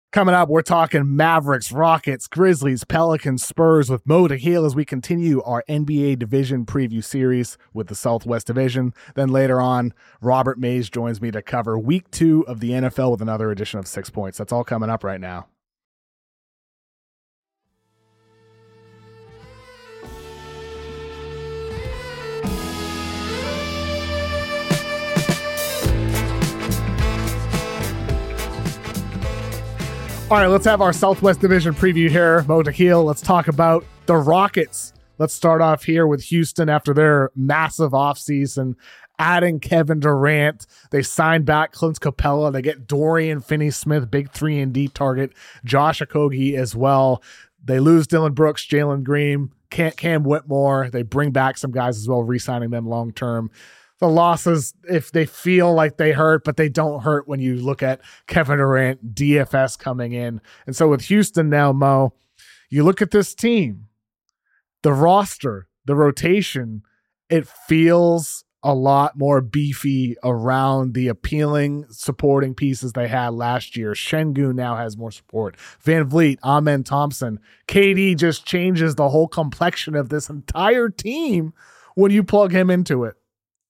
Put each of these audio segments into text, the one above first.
Coming up, we're talking Mavericks, Rockets, Grizzlies, Pelicans, Spurs with Mo Dakhil as we continue our NBA Division preview series with the Southwest Division. Then later on, Robert Mays joins me to cover Week 2 of the NFL with another edition of 6 Points. That's all coming up right now. All right, let's have our Southwest Division preview here. Mo Dakhil, let's talk about the Rockets. Let's start off here with Houston after their massive offseason, adding Kevin Durant. They signed back Clint Capella. They get Dorian Finney-Smith, big 3-and-D target. Josh Okogie as well. They lose Dylan Brooks, Jalen Green, Cam Whitmore. They bring back some guys as well, re-signing them long-term. The losses, if they feel like they hurt, but they don't hurt when you look at Kevin Durant, DFS coming in. And so with Houston now, Mo, you look at this team, the roster, the rotation, it feels a lot more beefy around the appealing supporting pieces they had last year. Şengün now has more support. Van Vliet, Amen Thompson. KD just changes the whole complexion of this entire team when you plug him into it.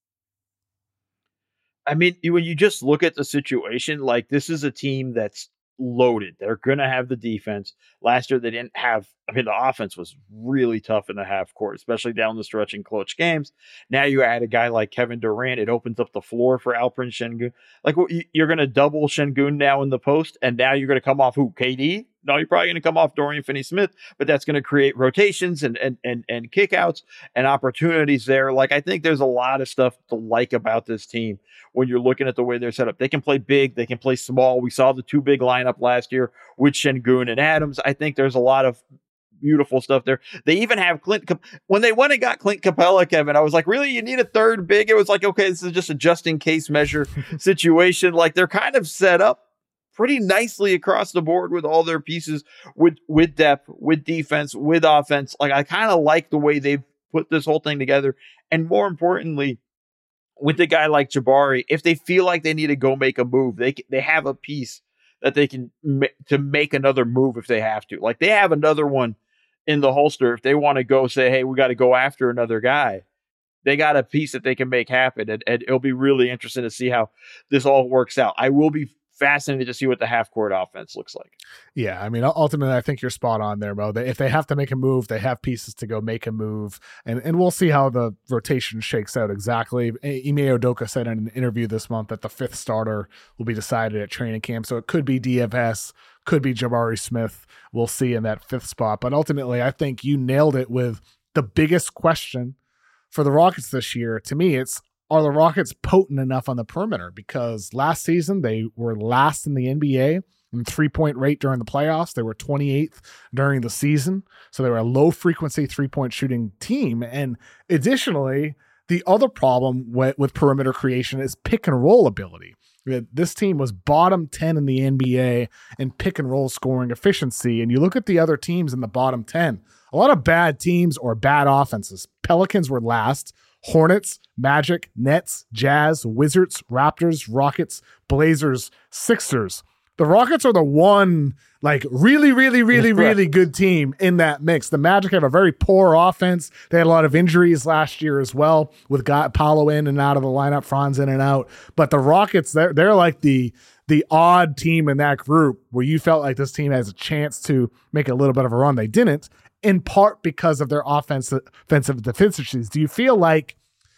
I mean, when you just look at the situation, like this is a team that's loaded. They're going to have the defense. Last year, they didn't have, the offense was really tough in the half court, especially down the stretch in clutch games. Now you add a guy like Kevin Durant. It opens up the floor for Alperen Şengün. Like you're going to double Şengün now in the post, and now you're going to come off who? KD? No, you're probably going to come off Dorian Finney-Smith, but that's going to create rotations and kickouts and opportunities there. Like, I think there's a lot of stuff to like about this team when you're looking at the way they're set up. They can play big. They can play small. We saw the two big lineup last year with Şengün and Adams. I think there's a lot of beautiful stuff there. They even have when they went and got Clint Capella, Kevin, I was like, really? You need a third big? It was like, okay, this is just a just-in-case measure situation. Like, they're kind of set up pretty nicely across the board with all their pieces, with depth, with defense, with offense. Like, I kind of like the way they've put this whole thing together. And more importantly, with a guy like Jabari, if they feel like they need to go make a move, they have a piece that they can to make another move if they have to. Like, they have another one in the holster if they want to go say, hey, we got to go after another guy. They got a piece that they can make happen, and it'll be really interesting to see how this all works out. I will be fascinated to see what the half-court offense looks like. Yeah, I mean, ultimately, I think you're spot on there, Mo. If they have to make a move, they have pieces to go make a move, and we'll see how the rotation shakes out exactly. Ime Udoka said in an interview this month that the fifth starter will be decided at training camp, so it could be DFS, could be Jabari Smith. We'll see in that fifth spot, but ultimately, I think you nailed it with the biggest question for the Rockets this year. To me, are the Rockets potent enough on the perimeter? Because last season they were last in the NBA in 3-point rate during the playoffs. They were 28th during the season. So they were a low frequency 3-point shooting team. And additionally, the other problem with perimeter creation is pick and roll ability. This team was bottom 10 in the NBA in pick and roll scoring efficiency. And you look at the other teams in the bottom 10, a lot of bad teams or bad offenses. Pelicans were last. Hornets, Magic, Nets, Jazz, Wizards, Raptors, Rockets, Blazers, Sixers. The Rockets are the one, like, really, really, really, really good team in that mix. The Magic have a very poor offense. They had a lot of injuries last year as well, with Paolo in and out of the lineup, Franz in and out. But the Rockets, they're like the odd team in that group where you felt like this team has a chance to make a little bit of a run. They didn't, in part because of their offensive deficiencies. Do you feel like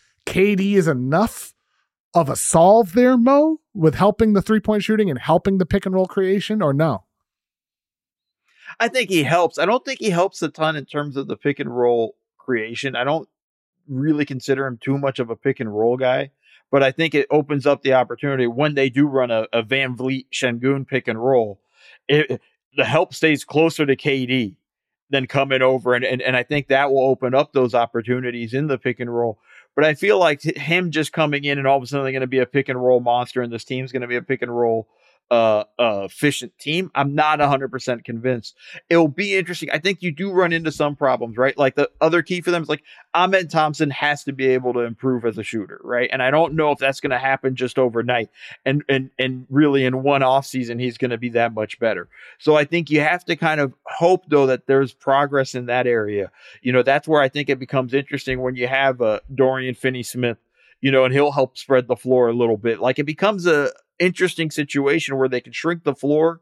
KD is enough of a solve there, Mo, with helping the 3-point shooting and helping the pick and roll creation, or no? I think he helps. I don't think he helps a ton in terms of the pick and roll creation. I don't really consider him too much of a pick and roll guy, but I think it opens up the opportunity when they do run a Van Vliet Şengün pick and roll. The help stays closer to KD than coming over. And I think that will open up those opportunities in the pick and roll. But I feel like him just coming in and all of a sudden they're going to be a pick and roll monster and this team's going to be a pick and roll efficient team. I'm not 100% convinced. It'll be interesting. I think you do run into some problems, right? Like the other key for them is like Ahmed Thompson has to be able to improve as a shooter, right? And I don't know if that's going to happen just overnight. And really in one off season, he's going to be that much better. So I think you have to kind of hope though that there's progress in that area. That's where I think it becomes interesting when you have Dorian Finney-Smith, and he'll help spread the floor a little bit. Like it becomes a interesting situation where they can shrink the floor,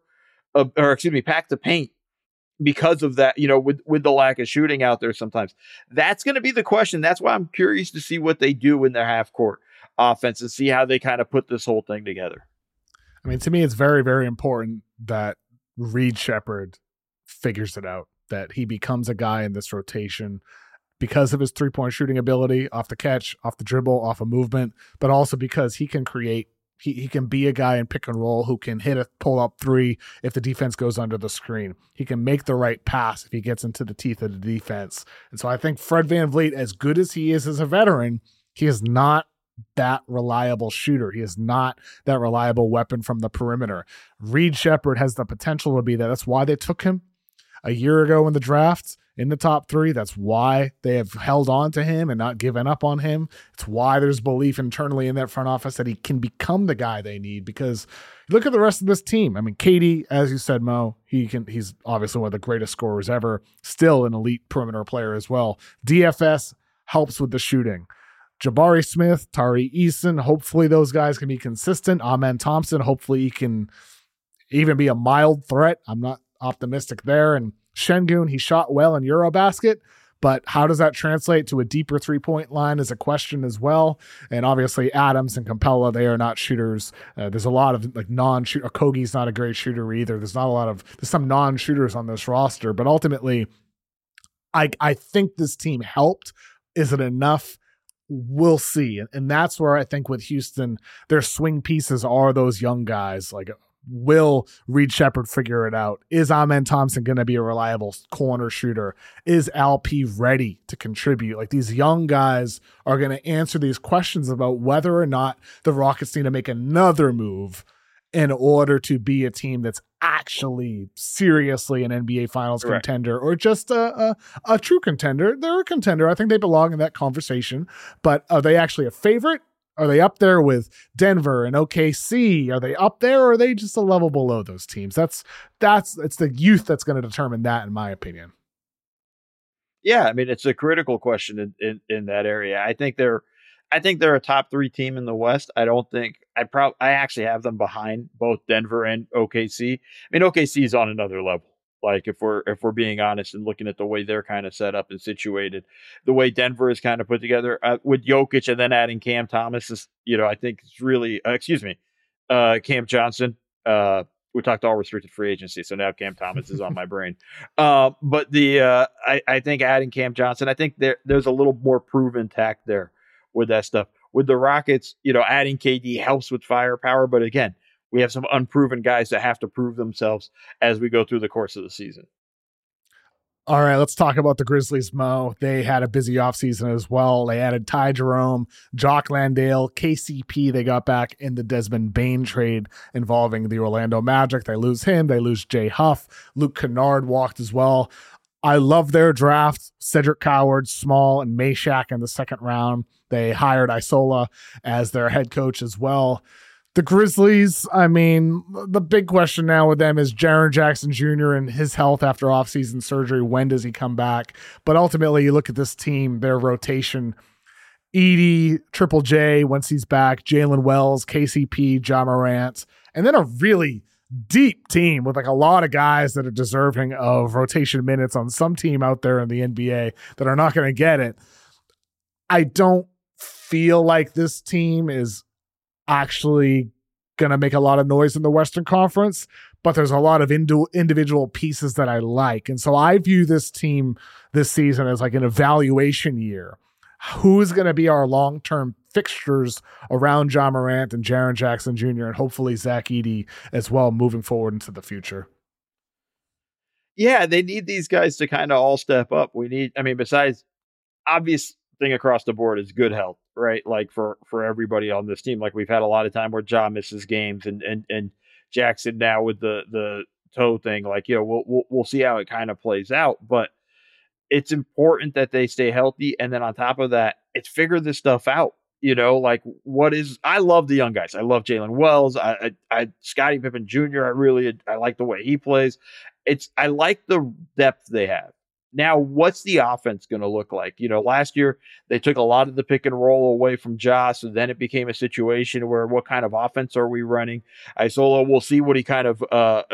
pack the paint because of that, with the lack of shooting out there sometimes. That's going to be the question. That's why I'm curious to see what they do in their half court offense and see how they kind of put this whole thing together. I mean, to me, it's very, very important that Reed Sheppard figures it out, that he becomes a guy in this rotation because of his three-point shooting ability, off the catch, off the dribble, off a movement, but also because he can create. He can be a guy in pick and roll who can hit a pull-up three if the defense goes under the screen. He can make the right pass if he gets into the teeth of the defense. And so I think Fred VanVleet, as good as he is as a veteran, he is not that reliable shooter. He is not that reliable weapon from the perimeter. Reed Sheppard has the potential to be that. That's why they took him a year ago in the draft in the top 3. That's why they have held on to him and not given up on him. It's why there's belief internally in that front office that he can become the guy they need, because look at the rest of this team. I mean, KD, as you said, Mo, he's obviously one of the greatest scorers ever, still an elite perimeter player as well. DFS helps with the shooting. Jabari Smith, Tari Eason, hopefully those guys can be consistent. Amen Thompson, hopefully he can even be a mild threat. I'm not optimistic there. And Şengün, he shot well in Eurobasket, but how does that translate to a deeper three-point line is a question as well. And obviously Adams and Capella, they are not shooters. There's a lot of like non-shooter. Okogie's not a great shooter either. There's some non-shooters on this roster, but ultimately I think this team helped. Is it enough? We'll see. And that's where I think with Houston, their swing pieces are those young guys. Like, will Reed Sheppard figure it out? Is Amen Thompson going to be a reliable corner shooter? Is LP ready to contribute? Like, these young guys are going to answer these questions about whether or not the Rockets need to make another move in order to be a team that's actually seriously an NBA Finals contender, or just a true contender. They're a contender. I think they belong in that conversation, but are they actually a favorite? Are they up there with Denver and OKC? Are they up there, or are they just a level below those teams? It's the youth that's going to determine that, in my opinion. Yeah, I mean, it's a critical question in that area. I think they're a top 3 team in the West. I actually have them behind both Denver and OKC. I mean, OKC is on another level. Like if we're being honest and looking at the way they're kind of set up and situated, the way Denver is kind of put together with Jokic and then adding Cam Thomas is, I think it's really, Cam Johnson. We talked all restricted free agency, so now Cam Thomas is on my brain. But I think adding Cam Johnson, I think there's a little more proven tact there with that stuff. With the Rockets, adding KD helps with firepower, but again, we have some unproven guys that have to prove themselves as we go through the course of the season. All right, let's talk about the Grizzlies, Mo. They had a busy offseason as well. They added Ty Jerome, Jock Landale, KCP. They got back in the Desmond Bane trade involving the Orlando Magic. They lose him. They lose Jay Huff. Luke Kennard walked as well. I love their draft. Cedric Coward, Small, and Meshack in the second round. They hired Isola as their head coach as well. The Grizzlies, I mean, the big question now with them is Jaren Jackson Jr. and his health after offseason surgery. When does he come back? But ultimately, you look at this team, their rotation, Edey, Triple J, once he's back, Jalen Wells, KCP, Ja Morant, and then a really deep team with like a lot of guys that are deserving of rotation minutes on some team out there in the NBA that are not going to get it. I don't feel like this team is actually going to make a lot of noise in the Western Conference, but there's a lot of individual pieces that I like. And so I view this team this season as like an evaluation year. Who's going to be our long-term fixtures around Ja Morant and Jaren Jackson Jr. and hopefully Zach Edey as well moving forward into the future? Yeah, they need these guys to kind of all step up. Besides obvious thing across the board is good health, right? Like for everybody on this team, like we've had a lot of time where Ja misses games and Jackson now with the toe thing. Like, you know, we'll see how it kind of plays out, but it's important that they stay healthy. And then on top of that, it's figure this stuff out. You know, like I love the young guys. I love Jalen Wells. I Scottie Pippen Jr. I like the way he plays. I like the depth they have. Now, what's the offense going to look like? You know, last year they took a lot of the pick and roll away from Josh, and then it became a situation where what kind of offense are we running? Isolo, we'll see what he kind of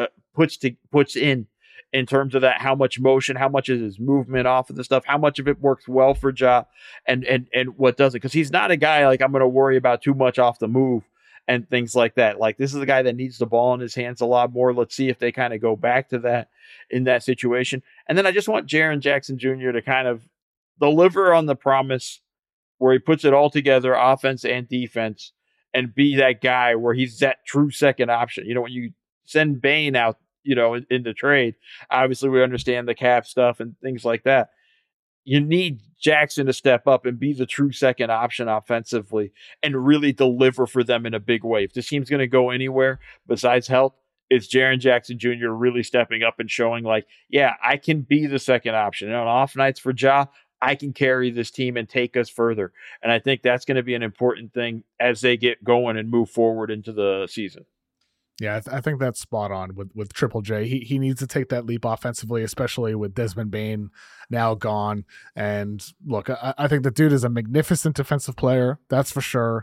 puts in terms of that, how much motion, how much is his movement off of the stuff, how much of it works well for Ja, and what doesn't. Because he's not a guy like I'm going to worry about too much off the move and things like that. Like, this is a guy that needs the ball in his hands a lot more. Let's see if they kind of go back to that in that situation. And then I just want Jaren Jackson Jr. to kind of deliver on the promise where he puts it all together, offense and defense, and be that guy where he's that true second option. You know, when you send Bane out, you know, in the trade, obviously we understand the cap stuff and things like that. You need Jackson to step up and be the true second option offensively and really deliver for them in a big way. If this team's going to go anywhere besides health, it's Jaren Jackson Jr. really stepping up and showing like, yeah, I can be the second option. And on off nights for Ja, I can carry this team and take us further. And I think that's going to be an important thing as they get going and move forward into the season. Yeah, I think that's spot on with Triple J. He needs to take that leap offensively, especially with Desmond Bane now gone. And look, I think the dude is a magnificent defensive player. That's for sure.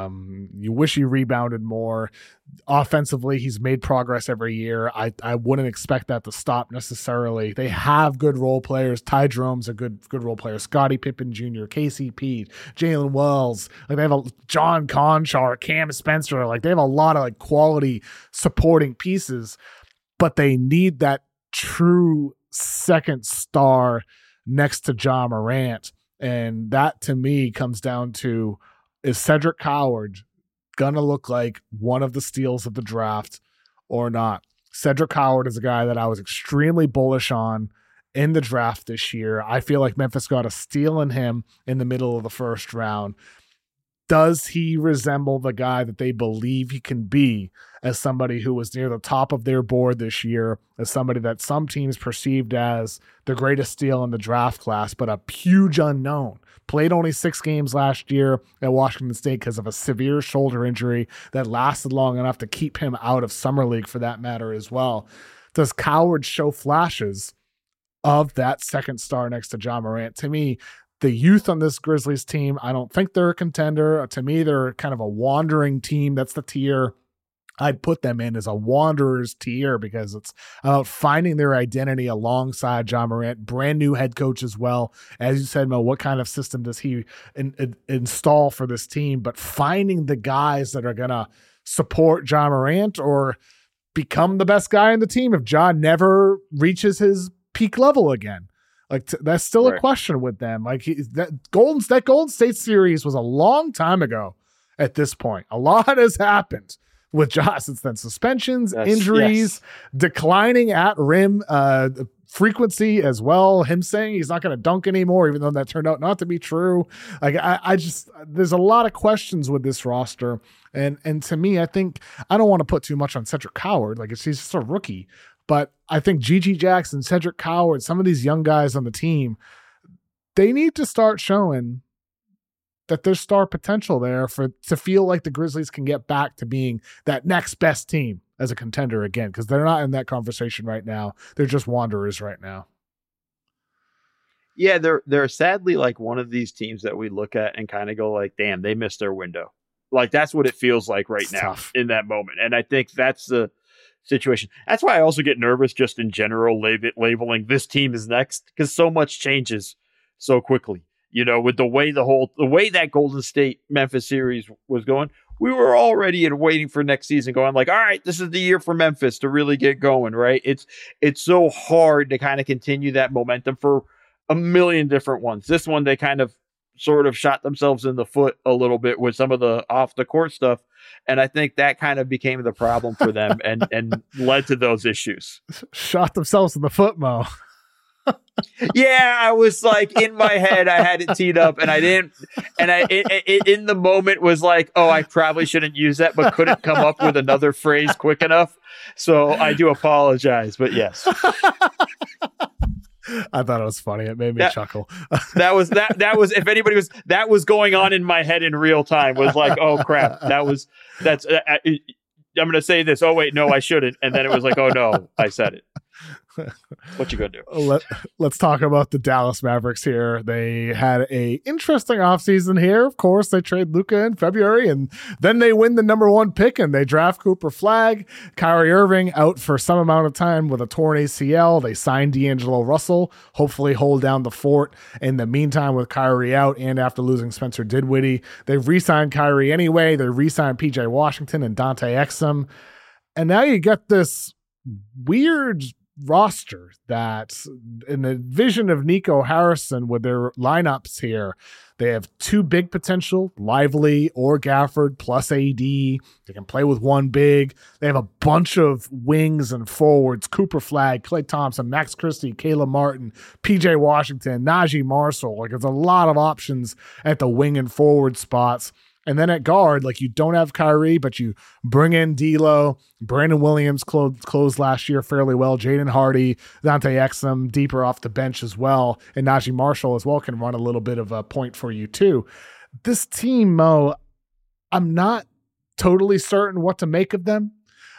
You wish he rebounded more. Offensively, he's made progress every year. I wouldn't expect that to stop necessarily. They have good role players. Ty Jerome's a good role player. Scottie Pippen Jr., KCP, Jalen Wells. Like, they have a John Conchar, Cam Spencer. Like, they have a lot of like quality supporting pieces, but they need that true second star next to Ja Morant. And that to me comes down to, is Cedric Howard gonna look like one of the steals of the draft or not? Cedric Howard is a guy that I was extremely bullish on in the draft this year. I feel like Memphis got a steal in him in the middle of the first round. Does he resemble the guy that they believe he can be as somebody who was near the top of their board this year, as somebody that some teams perceived as the greatest steal in the draft class, but a huge unknown? Played only 6 games last year at Washington State because of a severe shoulder injury that lasted long enough to keep him out of Summer League for that matter as well. Does Coward show flashes of that second star next to Ja Morant? To me, the youth on this Grizzlies team, I don't think they're a contender. To me, they're kind of a wandering team. That's the tier I'd put them in, as a wanderer's tier, because it's about finding their identity alongside Ja Morant. Brand new head coach as well. As you said, Mo, what kind of system does he install for this team? But finding the guys that are going to support Ja Morant or become the best guy in the team if Ja never reaches his peak level again. Like, that's still a question with them. Like, that Golden State series was a long time ago at this point. A lot has happened with Ja since then. Suspensions, injuries, declining at rim frequency as well. Him saying he's not going to dunk anymore, even though that turned out not to be true. Like, I just, there's a lot of questions with this roster. And to me, I think, I don't want to put too much on Cedric Howard. Like, he's just a rookie. But I think G.G. Jackson, Cedric Howard, some of these young guys on the team, they need to start showing that there's star potential there to feel like the Grizzlies can get back to being that next best team as a contender again, because they're not in that conversation right now. They're just wanderers right now. Yeah, they're sadly like one of these teams that we look at and kind of go like, damn, they missed their window. Like, that's what it feels like right now tough in that moment. And I think that's the situation. That's why I also get nervous just in general labeling this team is next, because so much changes so quickly. You know, with the way that Golden State Memphis series was going, we were already waiting for next season, going like, all right, this is the year for Memphis to really get going, right? It's so hard to kind of continue that momentum for a million different ones. This one, they kind of sort of shot themselves in the foot a little bit with some of the off the court stuff. And I think that kind of became the problem for them and led to those issues. Shot themselves in the foot, Mo. Yeah, I was like in my head, I had it teed up, and I didn't. And in the moment was like, oh, I probably shouldn't use that, but couldn't come up with another phrase quick enough. So I do apologize, but yes. I thought it was funny. It made me chuckle. That was if anybody was that was going on in my head in real time, was like, oh crap, that's I'm going to say this. Oh wait, no, I shouldn't. And then it was like, oh no, I said it. What you gonna do? Let's talk about the Dallas Mavericks here. They had a interesting offseason here. Of course, they trade Luka in February, and then they win the number 1 pick and they draft Cooper Flagg. Kyrie Irving out for some amount of time with a torn ACL. They signed D'Angelo Russell, hopefully hold down the fort. In the meantime, with Kyrie out and after losing Spencer Dinwiddie, they've re-signed Kyrie anyway. They re-signed PJ Washington and Dante Exum. And now you get this weird roster that, in the vision of Nico Harrison with their lineups here, they have 2 big potential, Lively or Gafford plus AD. They can play with 1 big. They have a bunch of wings and forwards, Cooper Flagg, Klay Thompson, Max Christie, Caleb Martin, PJ Washington, Najee Marshall. Like, there's a lot of options at the wing and forward spots. And then at guard, like, you don't have Kyrie, but you bring in D'Lo. Brandon Williams closed last year fairly well. Jaden Hardy, Dante Exum, deeper off the bench as well. And Najee Marshall as well can run a little bit of a point for you too. This team, Mo, I'm not totally certain what to make of them.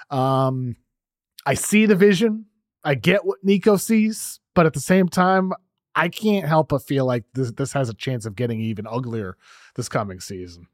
I see the vision. I get what Nico sees. But at the same time, I can't help but feel like this has a chance of getting even uglier this coming season.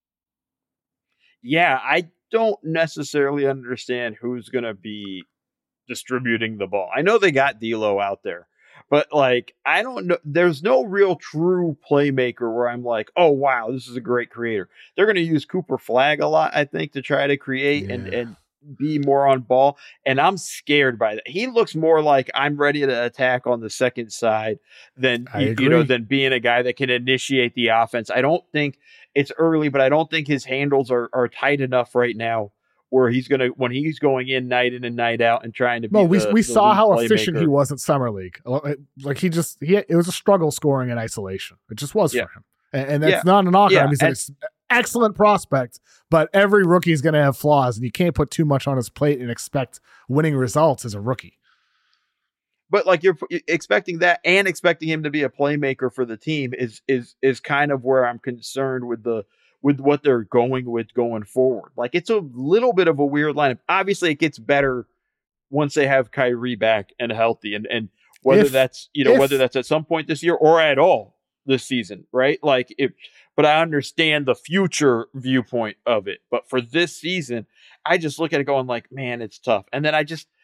Yeah, I don't necessarily understand who's going to be distributing the ball. I know they got D'Lo out there, but like, I don't know. There's no real true playmaker where I'm like, oh, wow, this is a great creator. They're going to use Cooper Flagg a lot, I think, to try to create and be more on ball. And I'm scared by that. He looks more like I'm ready to attack on the second side than, than being a guy that can initiate the offense. I don't think it's early, but I don't think his handles are tight enough right now where when he's going in and night out and trying to be we saw how efficient he was at Summer League. Like, it was a struggle scoring in isolation. It just was for him. And that's not a knock on him. He's an excellent prospect, but every rookie is going to have flaws, and you can't put too much on his plate and expect winning results as a rookie. But like, you're expecting that and expecting him to be a playmaker for the team is kind of where I'm concerned with what they're going with going forward. Like, it's a little bit of a weird lineup. Obviously, it gets better once they have Kyrie back and healthy, and whether that's at some point this year or at all this season, right? Like, but I understand the future viewpoint of it. But for this season, I just look at it going like, man, it's tough. And then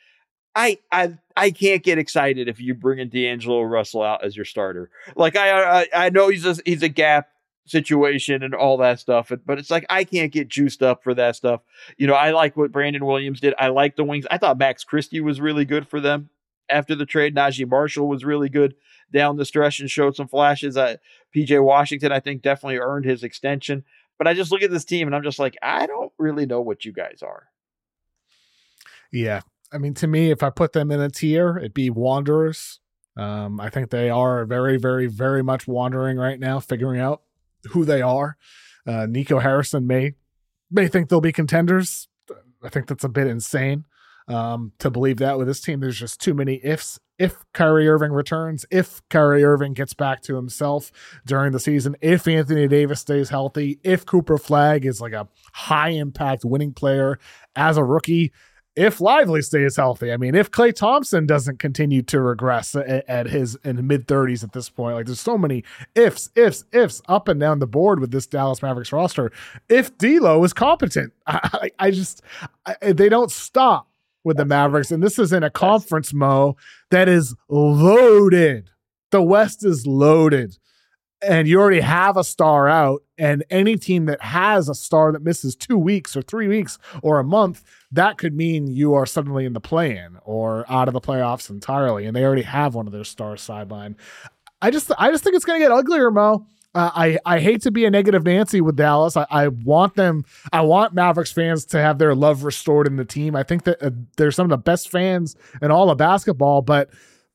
I can't get excited if you bring in D'Angelo Russell out as your starter. Like, I know he's a gap situation and all that stuff, but it's like, I can't get juiced up for that stuff. I like what Brandon Williams did. I like the wings. I thought Max Christie was really good for them after the trade. Najee Marshall was really good down the stretch and showed some flashes. PJ Washington, I think, definitely earned his extension. But I just look at this team and I'm just like, I don't really know what you guys are. Yeah. I mean, to me, if I put them in a tier, it'd be Wanderers. I think they are very, very, very much wandering right now, figuring out who they are. Nico Harrison may think they'll be contenders. I think that's a bit insane to believe that with this team. There's just too many ifs. If Kyrie Irving returns, if Kyrie Irving gets back to himself during the season, if Anthony Davis stays healthy, if Cooper Flagg is like a high impact winning player as a rookie, if Lively stays healthy. I mean, if Klay Thompson doesn't continue to regress at his mid-30s at this point. Like, there's so many ifs up and down the board with this Dallas Mavericks roster. If D'Lo is competent, they don't stop with the Mavericks. And this is in a conference, Mo, that is loaded. The West is loaded. And you already have a star out, and any team that has a star that misses 2 weeks or 3 weeks or a month, that could mean you are suddenly in the play-in or out of the playoffs entirely, and they already have one of their stars sidelined. I just think it's going to get uglier, Mo. I hate to be a negative Nancy with Dallas. I want Mavericks fans to have their love restored in the team. I think that they're some of the best fans in all of basketball, but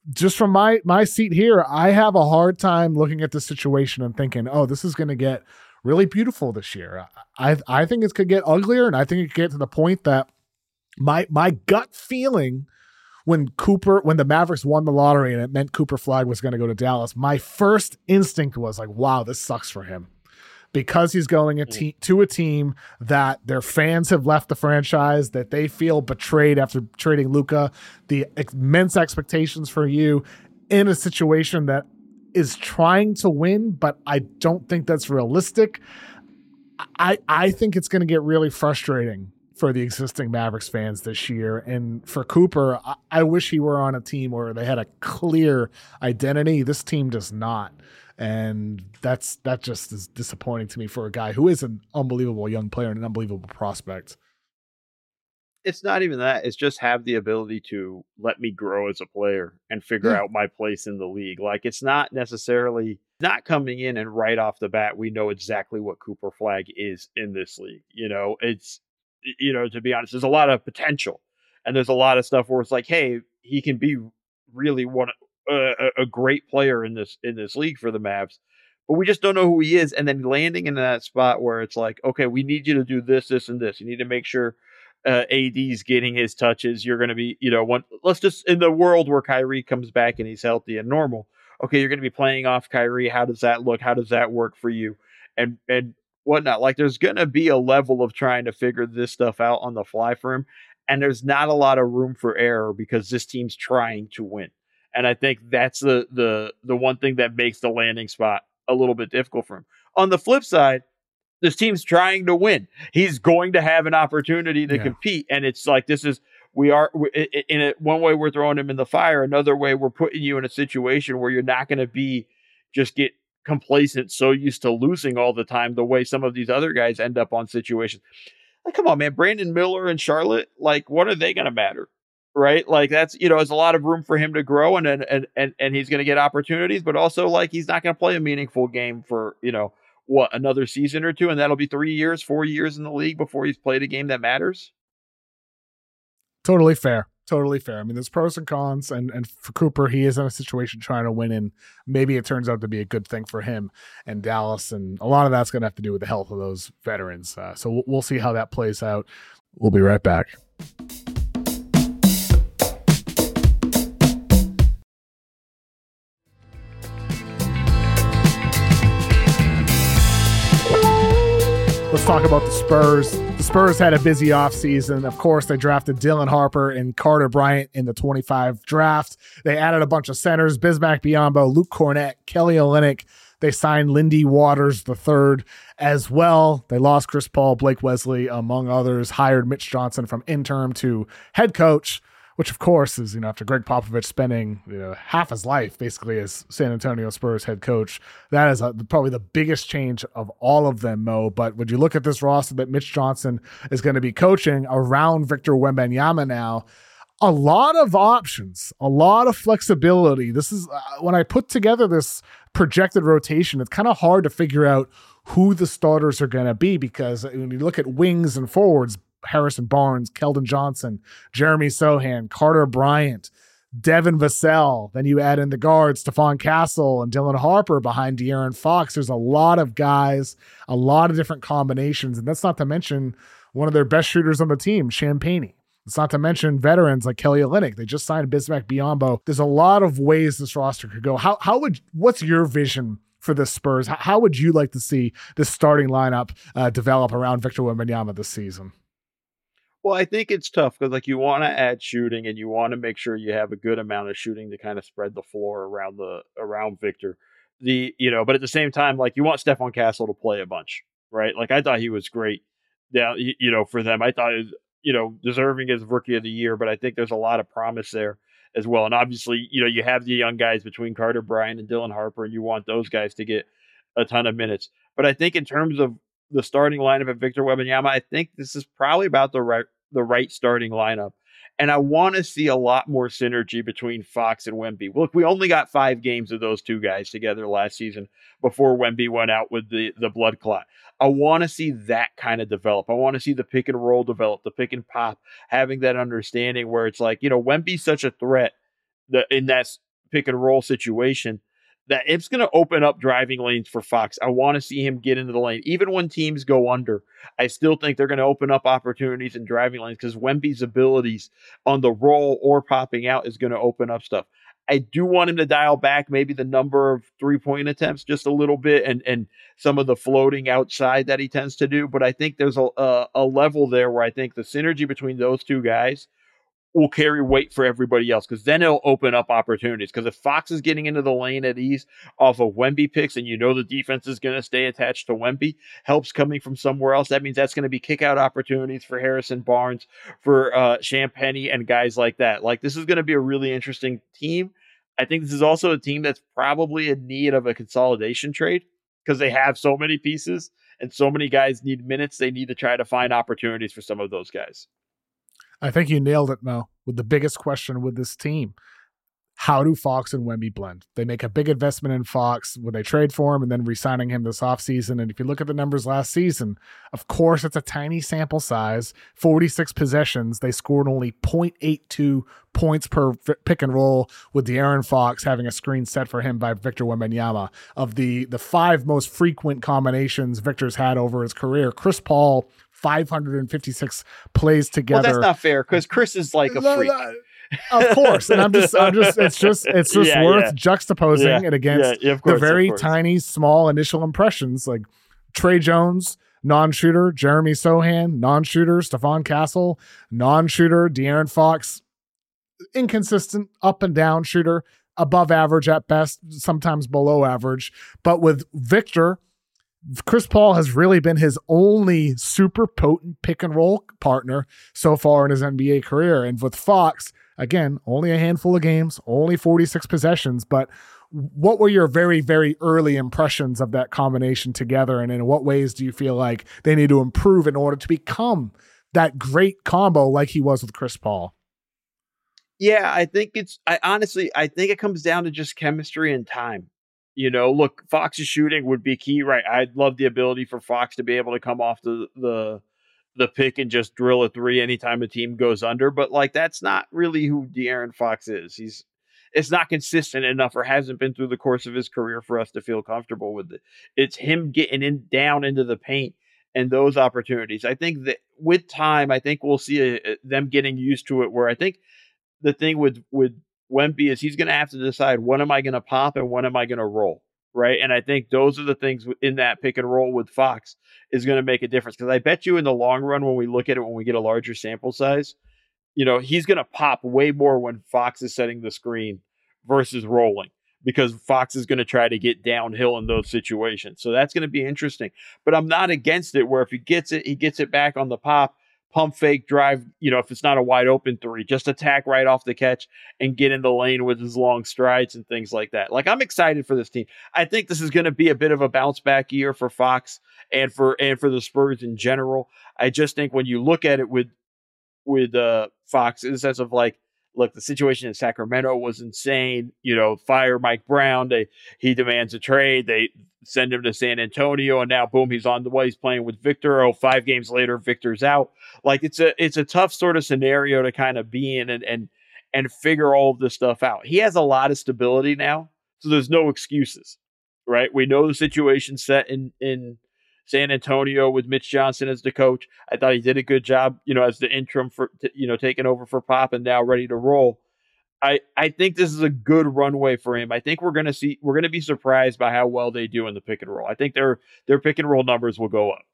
just from my seat here, I have a hard time looking at the situation and thinking, oh, this is going to get really beautiful this year. I think it could get uglier, and I think it could get to the point that my gut feeling when the Mavericks won the lottery and it meant Cooper Flag was going to go to Dallas, my first instinct was like, wow, this sucks for him. Because he's going to a team that their fans have left the franchise, that they feel betrayed after trading Luka, the immense expectations for you in a situation that is trying to win, but I don't think that's realistic. I think it's going to get really frustrating for the existing Mavericks fans this year. And for Cooper, I wish he were on a team where they had a clear identity. This team does not. And that just is disappointing to me for a guy who is an unbelievable young player and an unbelievable prospect. It's not even that. It's just have the ability to let me grow as a player and figure out my place in the league. Like, it's not necessarily not coming in and right off the bat, we know exactly what Cooper Flag is in this league. It's, to be honest, there's a lot of potential and there's a lot of stuff where it's like, hey, he can be really a great player in this league for the Mavs, but we just don't know who he is. And then landing in that spot where it's like, okay, we need you to do this, this, and this. You need to make sure AD's getting his touches. You're going to be, let's just, in the world where Kyrie comes back and he's healthy and normal, okay, you're going to be playing off Kyrie. How does that look? How does that work for you? And whatnot. Like, there's going to be a level of trying to figure this stuff out on the fly for him. And there's not a lot of room for error because this team's trying to win. And I think that's the one thing that makes the landing spot a little bit difficult for him. On the flip side, this team's trying to win. He's going to have an opportunity to compete. And it's like, one way we're throwing him in the fire. Another way we're putting you in a situation where you're not going to just get complacent, so used to losing all the time, the way some of these other guys end up on situations. Like, come on, man, Brandon Miller and Charlotte, like, what are they going to matter? Right? Like, that's, there's a lot of room for him to grow and he's going to get opportunities, but also, like, he's not going to play a meaningful game for, another season or two. And that'll be 3 years, 4 years in the league before he's played a game that matters. Totally fair. Totally fair. I mean, there's pros and cons, and for Cooper, he is in a situation trying to win, and maybe it turns out to be a good thing for him and Dallas, and a lot of that's going to have to do with the health of those veterans. So we'll see how that plays out. We'll be right back. Let's talk about the Spurs. The Spurs had a busy offseason. Of course, they drafted Dylan Harper and Carter Bryant in the 25 draft. They added a bunch of centers, Bismack Biyombo, Luke Kornet, Kelly Olynyk. They signed Lindy Waters III as well. They lost Chris Paul, Blake Wesley, among others, hired Mitch Johnson from interim to head coach, which of course is, after Greg Popovich spending half his life basically as San Antonio Spurs head coach, that is probably the biggest change of all of them, Mo. But when you look at this roster that Mitch Johnson is going to be coaching around Victor Wembanyama now, a lot of options, a lot of flexibility. This is when I put together this projected rotation, it's kind of hard to figure out who the starters are going to be, because when you look at wings and forwards, Harrison Barnes, Keldon Johnson, Jeremy Sohan, Carter Bryant, Devin Vassell. Then you add in the guards, Stephon Castle and Dylan Harper behind De'Aaron Fox. There's a lot of guys, a lot of different combinations. And that's not to mention one of their best shooters on the team, Champagnie. It's not to mention veterans like Kelly Olynyk. They just signed Bismack Biyombo. There's a lot of ways this roster could go. What's your vision for the Spurs? How would you like to see this starting lineup develop around Victor Wembanyama this season? Well, I think it's tough because, you want to add shooting and you want to make sure you have a good amount of shooting to kind of spread the floor around Victor. But at the same time, you want Stephon Castle to play a bunch, right? I thought he was great. Yeah, for them, I thought it was, deserving as Rookie of the Year, but I think there's a lot of promise there as well. And obviously, you have the young guys between Carter Bryant and Dylan Harper, and you want those guys to get a ton of minutes. But I think in terms of the starting lineup of Victor Wembanyama, I think this is probably about the right starting lineup. And I want to see a lot more synergy between Fox and Wemby. Look, we only got 5 games of those two guys together last season before Wemby went out with the blood clot. I want to see that kind of develop. I want to see the pick and roll develop, the pick and pop, having that understanding where it's Wemby's such a threat in that pick and roll situation, that it's going to open up driving lanes for Fox. I want to see him get into the lane. Even when teams go under, I still think they're going to open up opportunities in driving lanes because Wemby's abilities on the roll or popping out is going to open up stuff. I do want him to dial back maybe the number of 3-point attempts just a little bit and some of the floating outside that he tends to do. But I think there's a level there where I think the synergy between those two guys will carry weight for everybody else, because then it'll open up opportunities. Because if Fox is getting into the lane at ease off of Wemby picks, and you know the defense is going to stay attached to Wemby, helps coming from somewhere else, that means that's going to be kick out opportunities for Harrison Barnes, for Champagnie, and guys like that. Like, this is going to be a really interesting team. I think this is also a team that's probably in need of a consolidation trade because they have so many pieces and so many guys need minutes. They need to try to find opportunities for some of those guys. I think you nailed it, Mo, with the biggest question with this team. How do Fox and Wemby blend? They make a big investment in Fox when they trade for him and then re-signing him this offseason. And if you look at the numbers last season, of course, it's a tiny sample size, 46 possessions. They scored only 0.82 points per pick and roll, with De'Aaron Fox having a screen set for him by Victor Wembanyama. Of the 5 most frequent combinations Victor's had over his career, Chris Paul, 556 plays together. Well, that's not fair because Chris is like a freak. Of course. And I'm just it's just worth juxtaposing it against the very tiny, small initial impressions. Like Trey Jones, non-shooter, Jeremy Sohan, non-shooter, Stephon Castle, non-shooter, De'Aaron Fox, inconsistent, up and down shooter, above average at best, sometimes below average. But with Victor, Chris Paul has really been his only super potent pick and roll partner so far in his NBA career. And with Fox, again, only a handful of games, only 46 possessions. But what were your very, very early impressions of that combination together? And in what ways do you feel like they need to improve in order to become that great combo like he was with Chris Paul? Yeah, I think I think it comes down to just chemistry and time. You know, look, Fox's shooting would be key, right? I'd love the ability for Fox to be able to come off the pick and just drill a three anytime a team goes under. But like, that's not really who De'Aaron Fox is. It's not consistent enough, or hasn't been through the course of his career for us to feel comfortable with it. It's him getting down into the paint and those opportunities. I think that with time, I think we'll see them getting used to it, where I think the thing with Wemby is he's going to have to decide, when am I going to pop and when am I going to roll, right? And I think those are the things in that pick and roll with Fox is going to make a difference, because I bet you in the long run, when we look at it, when we get a larger sample size, you know, he's going to pop way more when Fox is setting the screen versus rolling, because Fox is going to try to get downhill in those situations. So that's going to be interesting. But I'm not against it, where if he gets it back on the pop, pump fake, drive, you know, if it's not a wide open three, just attack right off the catch and get in the lane with his long strides and things like that. Like, I'm excited for this team. I think this is going to be a bit of a bounce back year for Fox and for the Spurs in general. I just think when you look at it with Fox, in the sense of like, look, the situation in Sacramento was insane. You know, fire Mike Brown. He demands a trade. They send him to San Antonio, and now boom, he's on the way. He's playing with Victor. 5 games later, Victor's out. Like, it's a tough sort of scenario to kind of be in and figure all of this stuff out. He has a lot of stability now, so there's no excuses, right? We know the situation's set in San Antonio with Mitch Johnson as the coach. I thought he did a good job, you know, as the interim for, you know, taking over for Pop and now ready to roll. I think this is a good runway for him. I think we're going to be surprised by how well they do in the pick and roll. I think their pick and roll numbers will go up.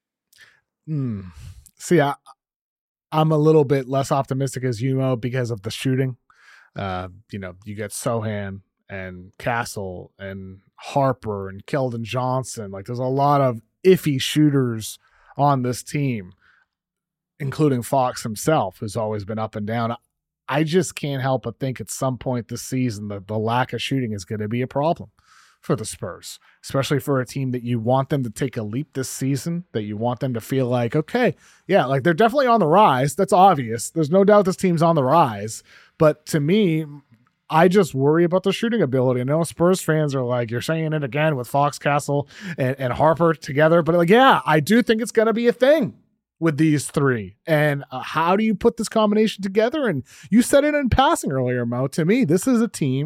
See, I'm a little bit less optimistic as you know, because of the shooting. You know, you get Sohan and Castle and Harper and Keldon Johnson. Like, there's a lot of iffy shooters on this team, including Fox himself, who's always been up and down. I just can't help but think at some point this season that the lack of shooting is going to be a problem for the Spurs, especially for a team that you want them to take a leap this season, that you want them to feel like, okay, yeah, like they're definitely on the rise. That's obvious. There's no doubt this team's on the rise. But to me, I just worry about the shooting ability. I know Spurs fans are like, you're saying it again with Fox, Castle, and Harper together. But like, yeah, I do think it's going to be a thing with these three. And how do you put this combination together? And you said it in passing earlier, Mo. To me, this is a team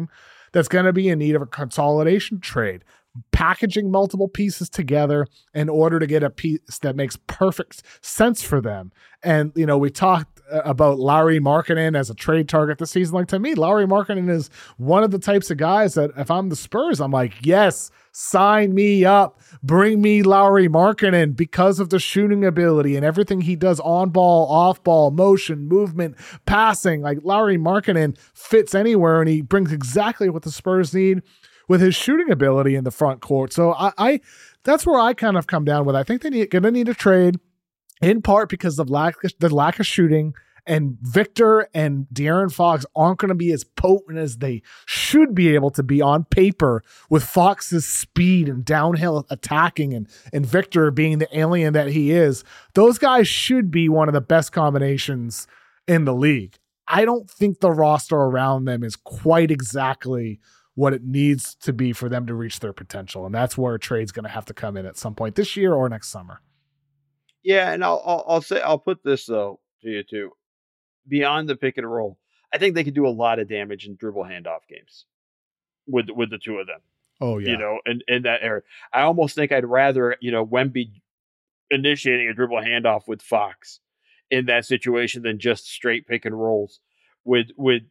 that's going to be in need of a consolidation trade, packaging multiple pieces together in order to get a piece that makes perfect sense for them. And, we talked about Lauri Markkanen as a trade target this season. Like, to me, Lauri Markkanen is one of the types of guys that if I'm the Spurs, I'm like, yes, sign me up, bring me Lauri Markkanen because of the shooting ability and everything he does on ball, off ball, motion, movement, passing. Like, Lauri Markkanen fits anywhere, and he brings exactly what the Spurs need with his shooting ability in the front court. So I that's where I kind of come down with. I think they're going to need a trade, in part because of the lack of shooting, and Victor and De'Aaron Fox aren't going to be as potent as they should be able to be on paper with Fox's speed and downhill attacking and Victor being the alien that he is. Those guys should be one of the best combinations in the league. I don't think the roster around them is quite exactly what it needs to be for them to reach their potential. And that's where a trade's going to have to come in at some point this year or next summer. Yeah. And I'll put this though to you too. Beyond the pick and roll, I think they could do a lot of damage in dribble handoff games with the two of them. Oh yeah. In that area, I almost think I'd rather, Wemby initiating a dribble handoff with Fox in that situation than just straight pick and rolls with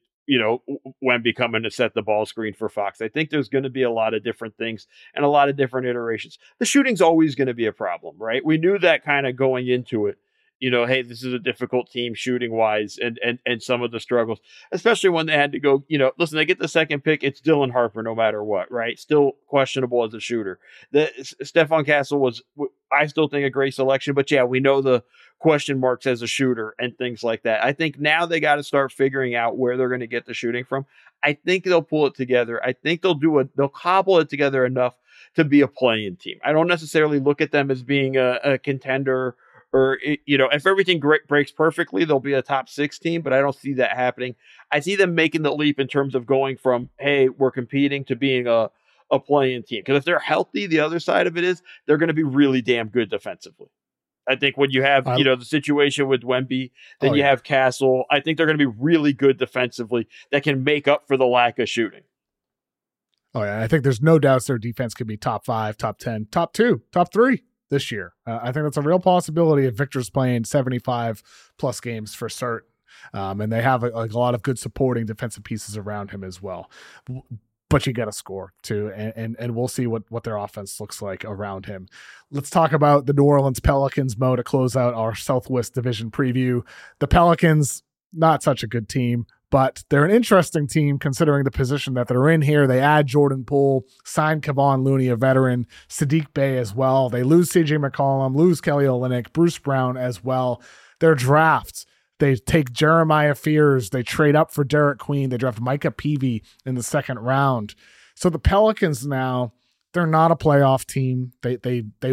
Wemby coming to set the ball screen for Fox. I think there's going to be a lot of different things and a lot of different iterations. The shooting's always going to be a problem, right? We knew that kind of going into it. Hey, this is a difficult team shooting wise and some of the struggles, especially when they had to go, listen, they get the second pick. It's Dylan Harper, no matter what, right? Still questionable as a shooter. Stephon Castle was, I still think, a great selection, but yeah, we know the question marks as a shooter and things like that. I think now they got to start figuring out where they're going to get the shooting from. I think they'll pull it together. I think they'll cobble it together enough to be a playing team. I don't necessarily look at them as being a contender. Or, if everything breaks perfectly, they'll be a top 6 team, but I don't see that happening. I see them making the leap in terms of going from, hey, we're competing to being a playing team. Because if they're healthy, the other side of it is they're going to be really damn good defensively. I think when you have, the situation with Wemby, then you have Castle, I think they're going to be really good defensively that can make up for the lack of shooting. Oh, yeah. I think there's no doubts their defense could be top 5, top 10, top 2, top 3. This year. I think that's a real possibility if Victor's playing 75 plus games for certain. And they have a lot of good supporting defensive pieces around him as well. But you got to score too. And we'll see what their offense looks like around him. Let's talk about the New Orleans Pelicans, Mo, to close out our Southwest Division preview. The Pelicans, not such a good team, but they're an interesting team considering the position that they're in here. They add Jordan Poole, sign Kevon Looney, a veteran, Saddiq Bey as well. They lose CJ McCollum, lose Kelly Olynyk, Bruce Brown as well. Their drafts, they take Jeremiah Fears. They trade up for Derek Queen. They draft Micah Peavy in the second round. So the Pelicans now, they're not a playoff team. They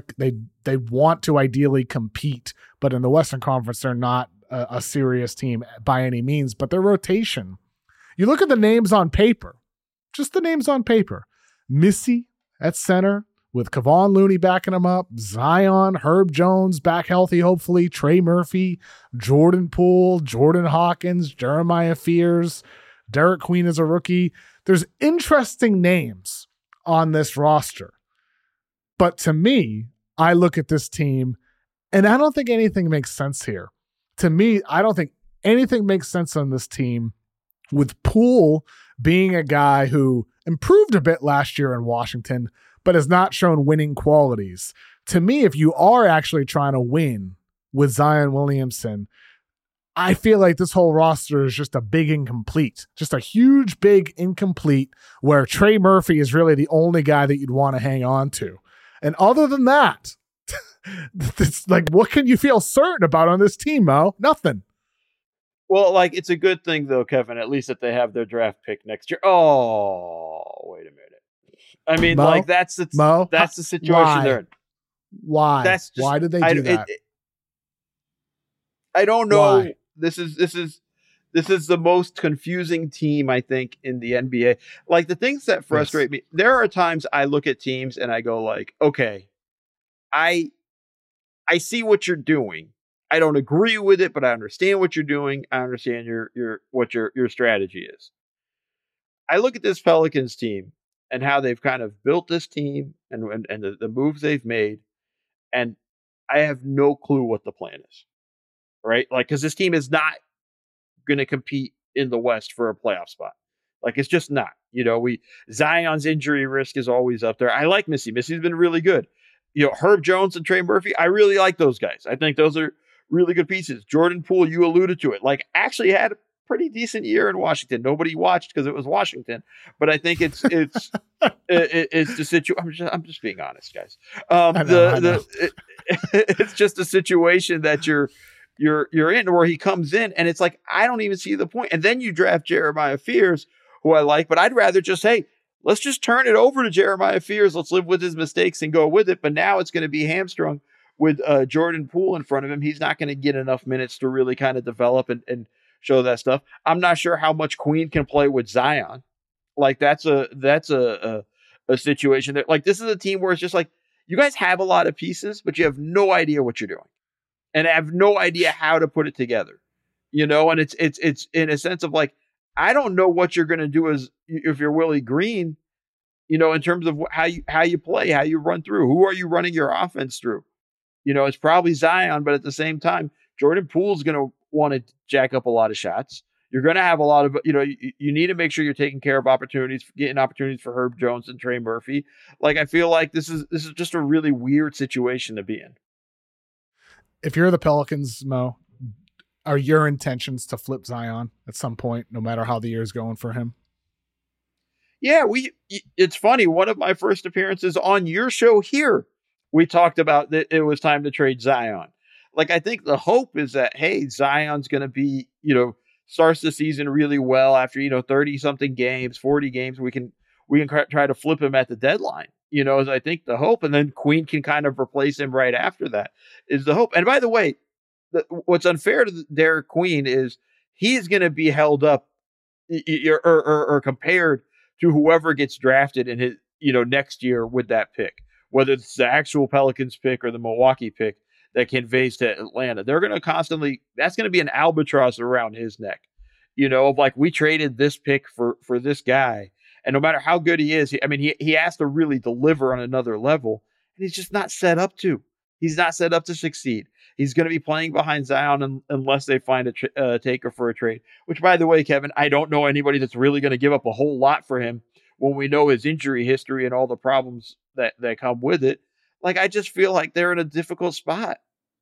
want to ideally compete, but in the Western Conference, they're not a serious team by any means, but their rotation, you look at the names on paper, just the names on paper, Missy at center with Kevon Looney backing him up, Zion, Herb Jones back healthy, hopefully, Trey Murphy, Jordan Poole, Jordan Hawkins, Jeremiah Fears, Derek Queen is a rookie. There's interesting names on this roster, but to me, I look at this team and I don't think anything makes sense here. To me, I don't think anything makes sense on this team with Poole being a guy who improved a bit last year in Washington, but has not shown winning qualities. To me, if you are actually trying to win with Zion Williamson, I feel like this whole roster is just a big incomplete, just a huge, big incomplete where Trey Murphy is really the only guy that you'd want to hang on to. And other than that, it's like, what can you feel certain about on this team, Mo? Nothing. Well, it's a good thing though, Kevin, at least that they have their draft pick next year. Oh, wait a minute. I mean, Mo? that's the situation why? they're in. Why? Why did they do that? I don't know. Why? This is the most confusing team, I think, in the NBA. The things that frustrate me, there are times I look at teams and I go okay, I see what you're doing. I don't agree with it, but I understand what you're doing. I understand what your strategy is. I look at this Pelicans team and how they've kind of built this team and the moves they've made, and I have no clue what the plan is, right? Like, because this team is not going to compete in the West for a playoff spot. Like, it's just not. Zion's injury risk is always up there. I like Missy. Missy's been really good. Herb Jones and Trey Murphy, I really like those guys. I think those are really good pieces. Jordan Poole, you alluded to it, like actually had a pretty decent year in Washington. Nobody watched because it was Washington, but I think it's it's the situation. I'm just being honest, guys. I know. It's just a situation that you're in where he comes in and it's like, I don't even see the point. And then you draft Jeremiah Fears, who I like, but I'd rather just, hey, let's just turn it over to Jeremiah Fears. Let's live with his mistakes and go with it. But now it's going to be hamstrung with Jordan Poole in front of him. He's not going to get enough minutes to really kind of develop and show that stuff. I'm not sure how much Queen can play with Zion. Like that's a situation that, like, this is a team where it's just like, you guys have a lot of pieces, but you have no idea what you're doing and have no idea how to put it together, and it's in a sense of like, I don't know what you're going to do if you're Willie Green, in terms of how you play, how you run through, who are you running your offense through? It's probably Zion, but at the same time, Jordan Poole's going to want to jack up a lot of shots. You're going to have a lot of, you need to make sure you're taking care of opportunities, getting opportunities for Herb Jones and Trey Murphy. Like, I feel like this is just a really weird situation to be in. If you're the Pelicans, Mo, are your intentions to flip Zion at some point, no matter how the year's going for him? Yeah, it's funny. One of my first appearances on your show here, we talked about that it was time to trade Zion. Like, I think the hope is that, hey, Zion's going to be, starts the season really well after, 30 something games, 40 games. We can try to flip him at the deadline, is I think the hope. And then Queen can kind of replace him right after that is the hope. And by the way, what's unfair to Derek Queen is he's going to be held up or compared to whoever gets drafted in his, next year with that pick, whether it's the actual Pelicans pick or the Milwaukee pick that conveys to Atlanta. They're going to constantly, that's going to be an albatross around his neck, of like, we traded this pick for this guy. And no matter how good he is, he has to really deliver on another level. And he's just not set up to. He's not set up to succeed. He's going to be playing behind Zion unless they find a taker for a trade, which, by the way, Kevin, I don't know anybody that's really going to give up a whole lot for him when we know his injury history and all the problems that come with it. Like, I just feel like they're in a difficult spot.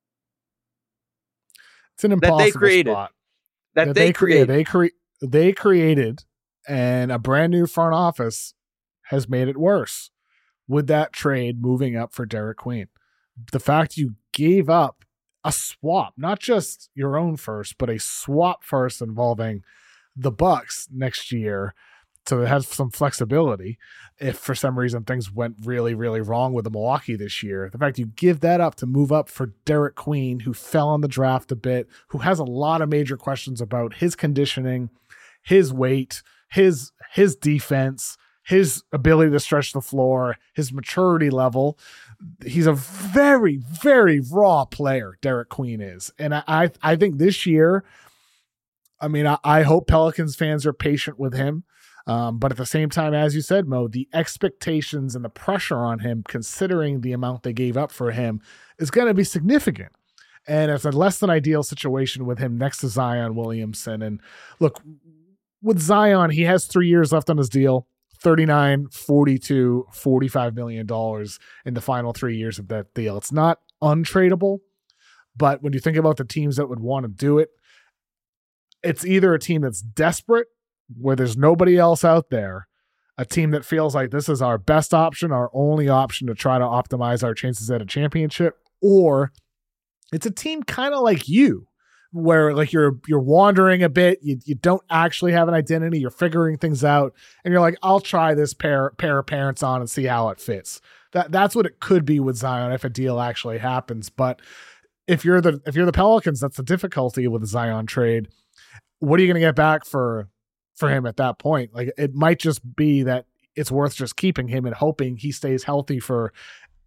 It's an impossible spot. They created, and a brand new front office has made it worse with that trade moving up for Derek Queen. The fact you gave up a swap, not just your own first, but a swap first involving the Bucks next year, so it has some flexibility if for some reason things went really, really wrong with the Milwaukee this year. The fact you give that up to move up for Derek Queen, who fell on the draft a bit, who has a lot of major questions about his conditioning, his weight, his defense, his ability to stretch the floor, his maturity level. He's a very, very raw player, Derek Queen is. And I think this year, I hope Pelicans fans are patient with him. But at the same time, as you said, Mo, the expectations and the pressure on him, considering the amount they gave up for him, is going to be significant. And it's a less than ideal situation with him next to Zion Williamson. And look, with Zion, he has 3 years left on his deal, $39, $42, $45 million in the final 3 years of that deal. It's not untradeable, but when you think about the teams that would want to do it, it's either a team that's desperate, where there's nobody else out there, a team that feels like this is our best option, our only option to try to optimize our chances at a championship, or it's a team kind of like you, where like you're wandering a bit, you don't actually have an identity, you're figuring things out, and you're like, I'll try this pair of parents on and see how it fits. That's what it could be with Zion if a deal actually happens. But if you're the Pelicans, that's the difficulty with the Zion trade. What are you going to get back for him at that point? Like, it might just be that it's worth just keeping him and hoping he stays healthy for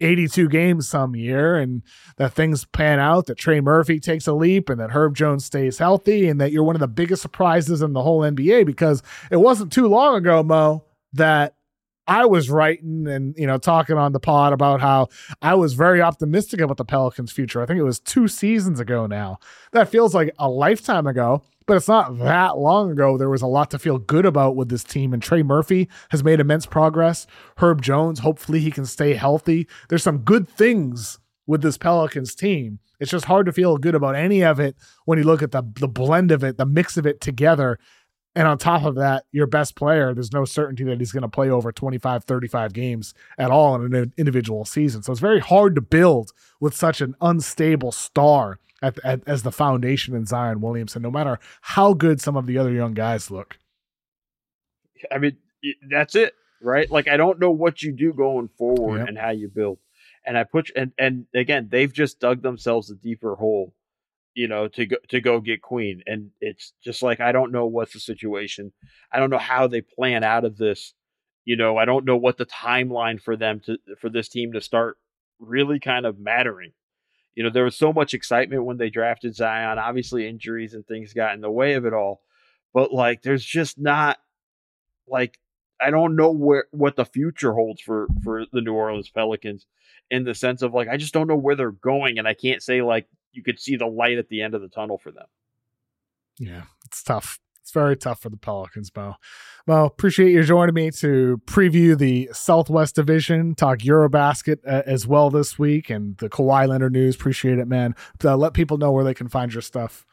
82 games some year, and that things pan out, that Trey Murphy takes a leap, and that Herb Jones stays healthy, and that you're one of the biggest surprises in the whole NBA, because it wasn't too long ago, Mo, that I was writing and, talking on the pod about how I was very optimistic about the Pelicans' future. I think it was 2 seasons ago now. That feels like a lifetime ago, but it's not that long ago. There was a lot to feel good about with this team, and Trey Murphy has made immense progress. Herb Jones, hopefully he can stay healthy. There's some good things with this Pelicans team. It's just hard to feel good about any of it when you look at the blend of it, the mix of it together. And on top of that, your best player, there's no certainty that he's going to play over 25, 35 games at all in an individual season. So it's very hard to build with such an unstable star as the foundation in Zion Williamson, no matter how good some of the other young guys look. I mean, that's it, right? Like, I don't know what you do going forward and how you build. And and again, they've just dug themselves a deeper hole, to go get Queen. And it's just like, I don't know what's the situation. I don't know how they plan out of this. I don't know what the timeline for this team to start really kind of mattering. There was so much excitement when they drafted Zion. Obviously injuries and things got in the way of it all, but like, there's just not, like, I don't know what the future holds for the New Orleans Pelicans, in the sense of, like, I just don't know where they're going. And I can't say, like, you could see the light at the end of the tunnel for them. Yeah, it's tough. It's very tough for the Pelicans, Mo. Mo, appreciate you joining me to preview the Southwest Division, talk Eurobasket as well this week, and the Kawhi Leonard news. Appreciate it, man. Let people know where they can find your stuff.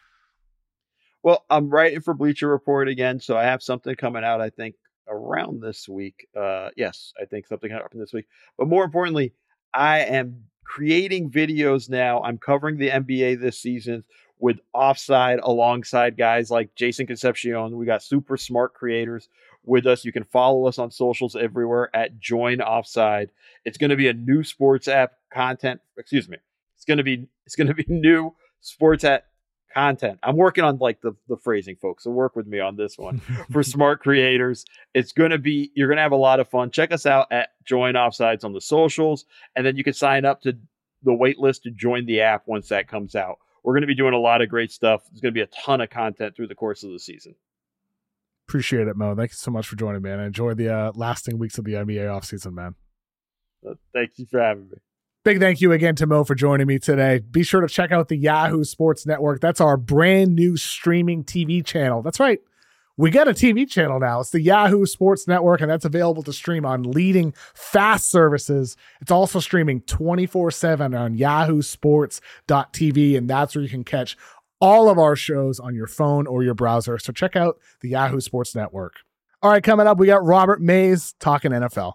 Well, I'm writing for Bleacher Report again, so I have something coming out, I think, around this week. Yes, I think something happened this week. But more importantly, I am creating videos now. I'm covering the NBA this season with Offside alongside guys like Jason Concepcion. We got super smart creators with us. You can follow us on socials everywhere at Join Offside. It's going to be a new sports app content. Excuse me. It's going to be new sports app content. I'm working on like the phrasing, folks. So work with me on this one for smart creators. You're going to have a lot of fun. Check us out at Join Offsides on the socials, and then you can sign up to the wait list to join the app once that comes out. We're going to be doing a lot of great stuff. There's going to be a ton of content through the course of the season. Appreciate it, Mo. Thank you so much for joining, man. Enjoy the lasting weeks of the NBA offseason, man. Thank you for having me. Big thank you again to Mo for joining me today. Be sure to check out the Yahoo Sports Network. That's our brand new streaming TV channel. That's right. We got a TV channel now. It's the Yahoo Sports Network, and that's available to stream on leading fast services. It's also streaming 24/7 on yahoosports.tv, and that's where you can catch all of our shows on your phone or your browser. So check out the Yahoo Sports Network. All right, coming up, we got Robert Mays talking NFL.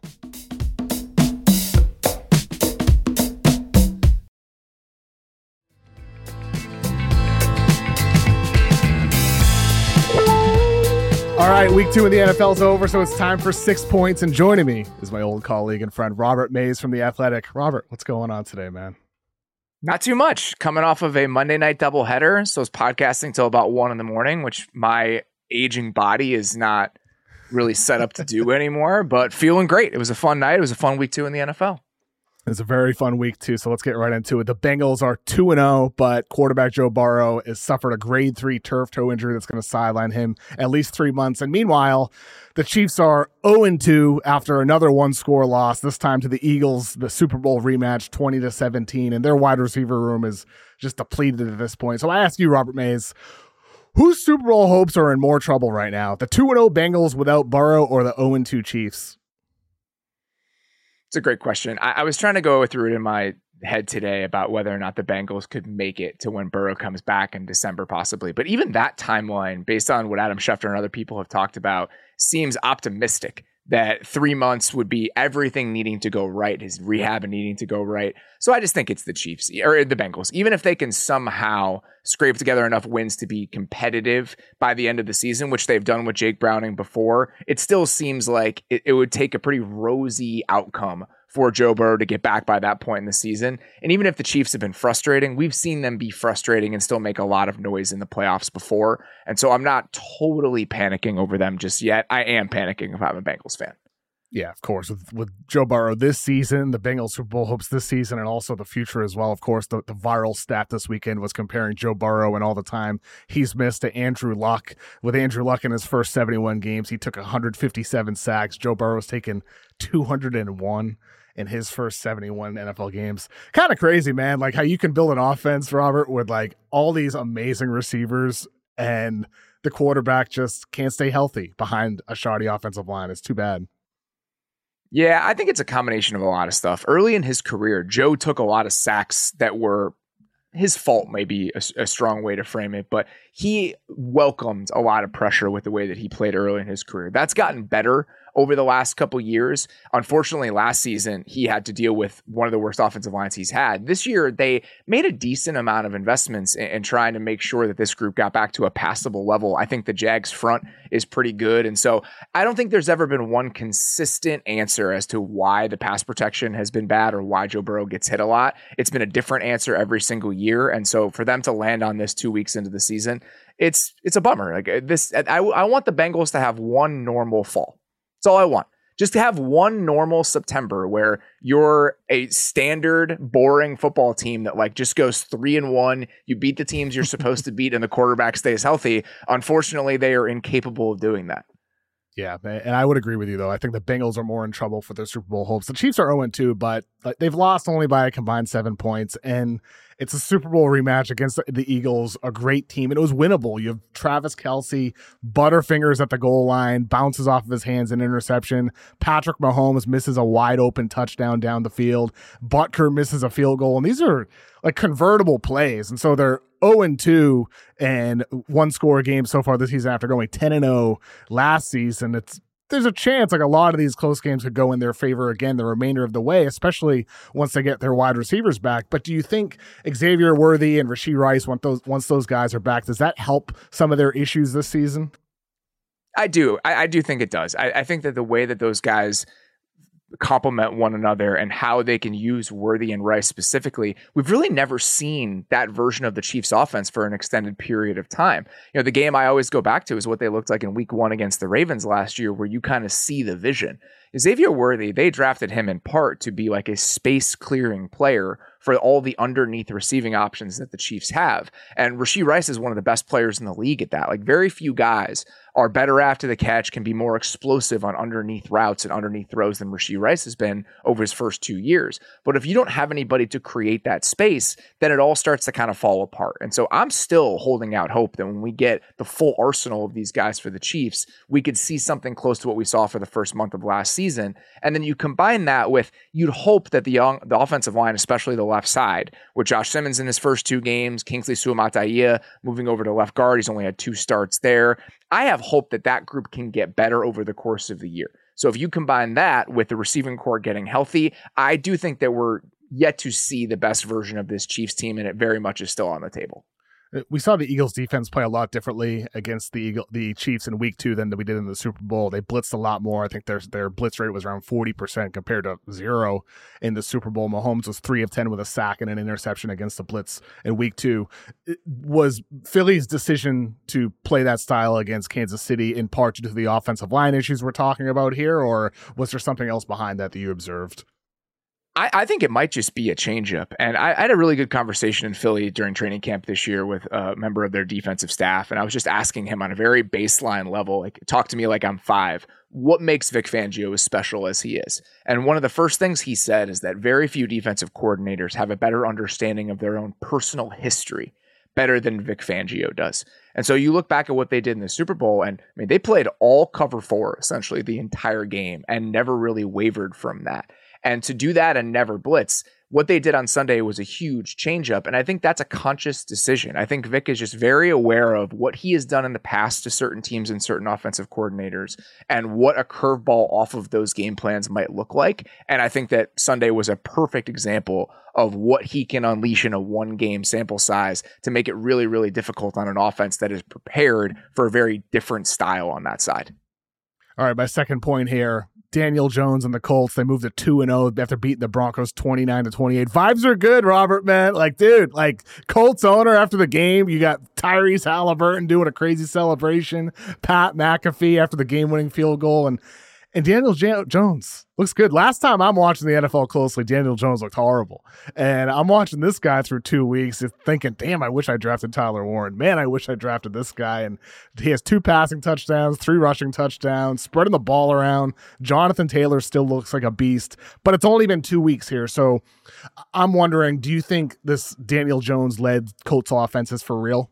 All right, week 2 of the NFL is over, so it's time for 6 points. And joining me is my old colleague and friend, Robert Mays from The Athletic. Robert, what's going on today, man? Not too much. Coming off of a Monday night doubleheader, so I was podcasting till about 1 a.m, which my aging body is not really set up to do anymore, but feeling great. It was a fun night. It was a fun week 2 in the NFL. It's a very fun week, too, so let's get right into it. The Bengals are 2-0, but quarterback Joe Burrow has suffered a grade 3 turf toe injury that's going to sideline him at least 3 months. And meanwhile, the Chiefs are 0-2 after another one-score loss, this time to the Eagles, the Super Bowl rematch, 20-17, and their wide receiver room is just depleted at this point. So I ask you, Robert Mays, whose Super Bowl hopes are in more trouble right now? The 2-0 Bengals without Burrow or the 0-2 Chiefs? It's a great question. I was trying to go through it in my head today about whether or not the Bengals could make it to when Burrow comes back in December, possibly. But even that timeline, based on what Adam Schefter and other people have talked about, seems optimistic that 3 months would be everything needing to go right, his rehab and needing to go right. So I just think it's the Chiefs or the Bengals. Even if they can somehow scrape together enough wins to be competitive by the end of the season, which they've done with Jake Browning before, it still seems like it would take a pretty rosy outcome for Joe Burrow to get back by that point in the season. And even if the Chiefs have been frustrating, we've seen them be frustrating and still make a lot of noise in the playoffs before. And so I'm not totally panicking over them just yet. I am panicking if I'm a Bengals fan. Yeah, of course. With Joe Burrow this season, the Bengals Super Bowl hopes this season, and also the future as well. Of course, the viral stat this weekend was comparing Joe Burrow and all the time he's missed to Andrew Luck. With Andrew Luck in his first 71 games, he took 157 sacks. Joe Burrow's taken 201 in his first 71 NFL games. Kind of crazy, man. Like how you can build an offense, Robert, with like all these amazing receivers and the quarterback just can't stay healthy behind a shoddy offensive line. It's too bad. Yeah, I think it's a combination of a lot of stuff. Early in his career, Joe took a lot of sacks that were his fault, maybe a strong way to frame it, but he welcomed a lot of pressure with the way that he played early in his career. That's gotten better over the last couple years. Unfortunately, last season, he had to deal with one of the worst offensive lines he's had. This year, they made a decent amount of investments in trying to make sure that this group got back to a passable level. I think the Jags front is pretty good. And so I don't think there's ever been one consistent answer as to why the pass protection has been bad or why Joe Burrow gets hit a lot. It's been a different answer every single year. And so for them to land on this 2 weeks into the season, it's a bummer. Like this, I want the Bengals to have one normal fall. That's all I want. Just to have one normal September where you're a standard, boring football team that like just goes 3-1. You beat the teams you're supposed to beat and the quarterback stays healthy. Unfortunately, they are incapable of doing that. Yeah, and I would agree with you, though. I think the Bengals are more in trouble for their Super Bowl hopes. The Chiefs are 0-2, but they've lost only by a combined 7 points, and it's a Super Bowl rematch against the Eagles, a great team, and it was winnable. You have Travis Kelce, butterfingers at the goal line, bounces off of his hands an interception. Patrick Mahomes misses a wide-open touchdown down the field. Butker misses a field goal, and these are like convertible plays, and so they're 0-2 and one score game so far this season after going 10-0 last season. There's a chance like a lot of these close games could go in their favor again the remainder of the way, especially once they get their wide receivers back. But do you think Xavier Worthy and Rashee Rice, once those guys are back, does that help some of their issues this season? I do. I do think it does. I think that the way that those guys complement one another and how they can use Worthy and Rice specifically, we've really never seen that version of the Chiefs offense for an extended period of time. You know, the game I always go back to is what they looked like in week 1 against the Ravens last year, where you kind of see the vision. Xavier Worthy, they drafted him in part to be like a space clearing player for all the underneath receiving options that the Chiefs have. And Rashee Rice is one of the best players in the league at that. Like very few guys are better after the catch, can be more explosive on underneath routes and underneath throws than Rashee Rice has been over his first 2 years. But if you don't have anybody to create that space, then it all starts to kind of fall apart. And so I'm still holding out hope that when we get the full arsenal of these guys for the Chiefs, we could see something close to what we saw for the first month of last season. And then you combine that with, you'd hope that the offensive line, especially the left side, with Josh Simmons in his first 2 games, Kingsley Suamataia moving over to left guard, he's only had 2 starts there. I have hope that that group can get better over the course of the year. So if you combine that with the receiving core getting healthy, I do think that we're yet to see the best version of this Chiefs team, and it very much is still on the table. We saw the Eagles defense play a lot differently against the Chiefs in week 2 than we did in the Super Bowl. They blitzed a lot more. I think their blitz rate was around 40% compared to 0 in the Super Bowl. Mahomes was 3 of 10 with a sack and an interception against the blitz in week 2. Was Philly's decision to play that style against Kansas City in part due to the offensive line issues we're talking about here, or was there something else behind that you observed? I think it might just be a changeup. And I had a really good conversation in Philly during training camp this year with a member of their defensive staff. And I was just asking him on a very baseline level, like, talk to me like I'm 5. What makes Vic Fangio as special as he is? And one of the first things he said is that very few defensive coordinators have a better understanding of their own personal history better than Vic Fangio does. And so you look back at what they did in the Super Bowl, and I mean, they played all cover 4 essentially the entire game and never really wavered from that. And to do that and never blitz, what they did on Sunday was a huge changeup. And I think that's a conscious decision. I think Vic is just very aware of what he has done in the past to certain teams and certain offensive coordinators and what a curveball off of those game plans might look like. And I think that Sunday was a perfect example of what he can unleash in a 1-game sample size to make it really, really difficult on an offense that is prepared for a very different style on that side. All right, my second point here. Daniel Jones and the Colts, they moved to 2-0 after beating the Broncos 29-28. Vibes are good, Robert, man. Like, dude, like Colts owner after the game, you got Tyrese Halliburton doing a crazy celebration, Pat McAfee after the game-winning field goal, and And Daniel Jones looks good. Last time I'm watching the NFL closely, Daniel Jones looked horrible. And I'm watching this guy through 2 weeks thinking, damn, I wish I drafted Tyler Warren. Man, I wish I drafted this guy. And he has 2 passing touchdowns, 3 rushing touchdowns, spreading the ball around. Jonathan Taylor still looks like a beast, but it's only been 2 weeks here. So I'm wondering, do you think this Daniel Jones-led Colts offense is for real?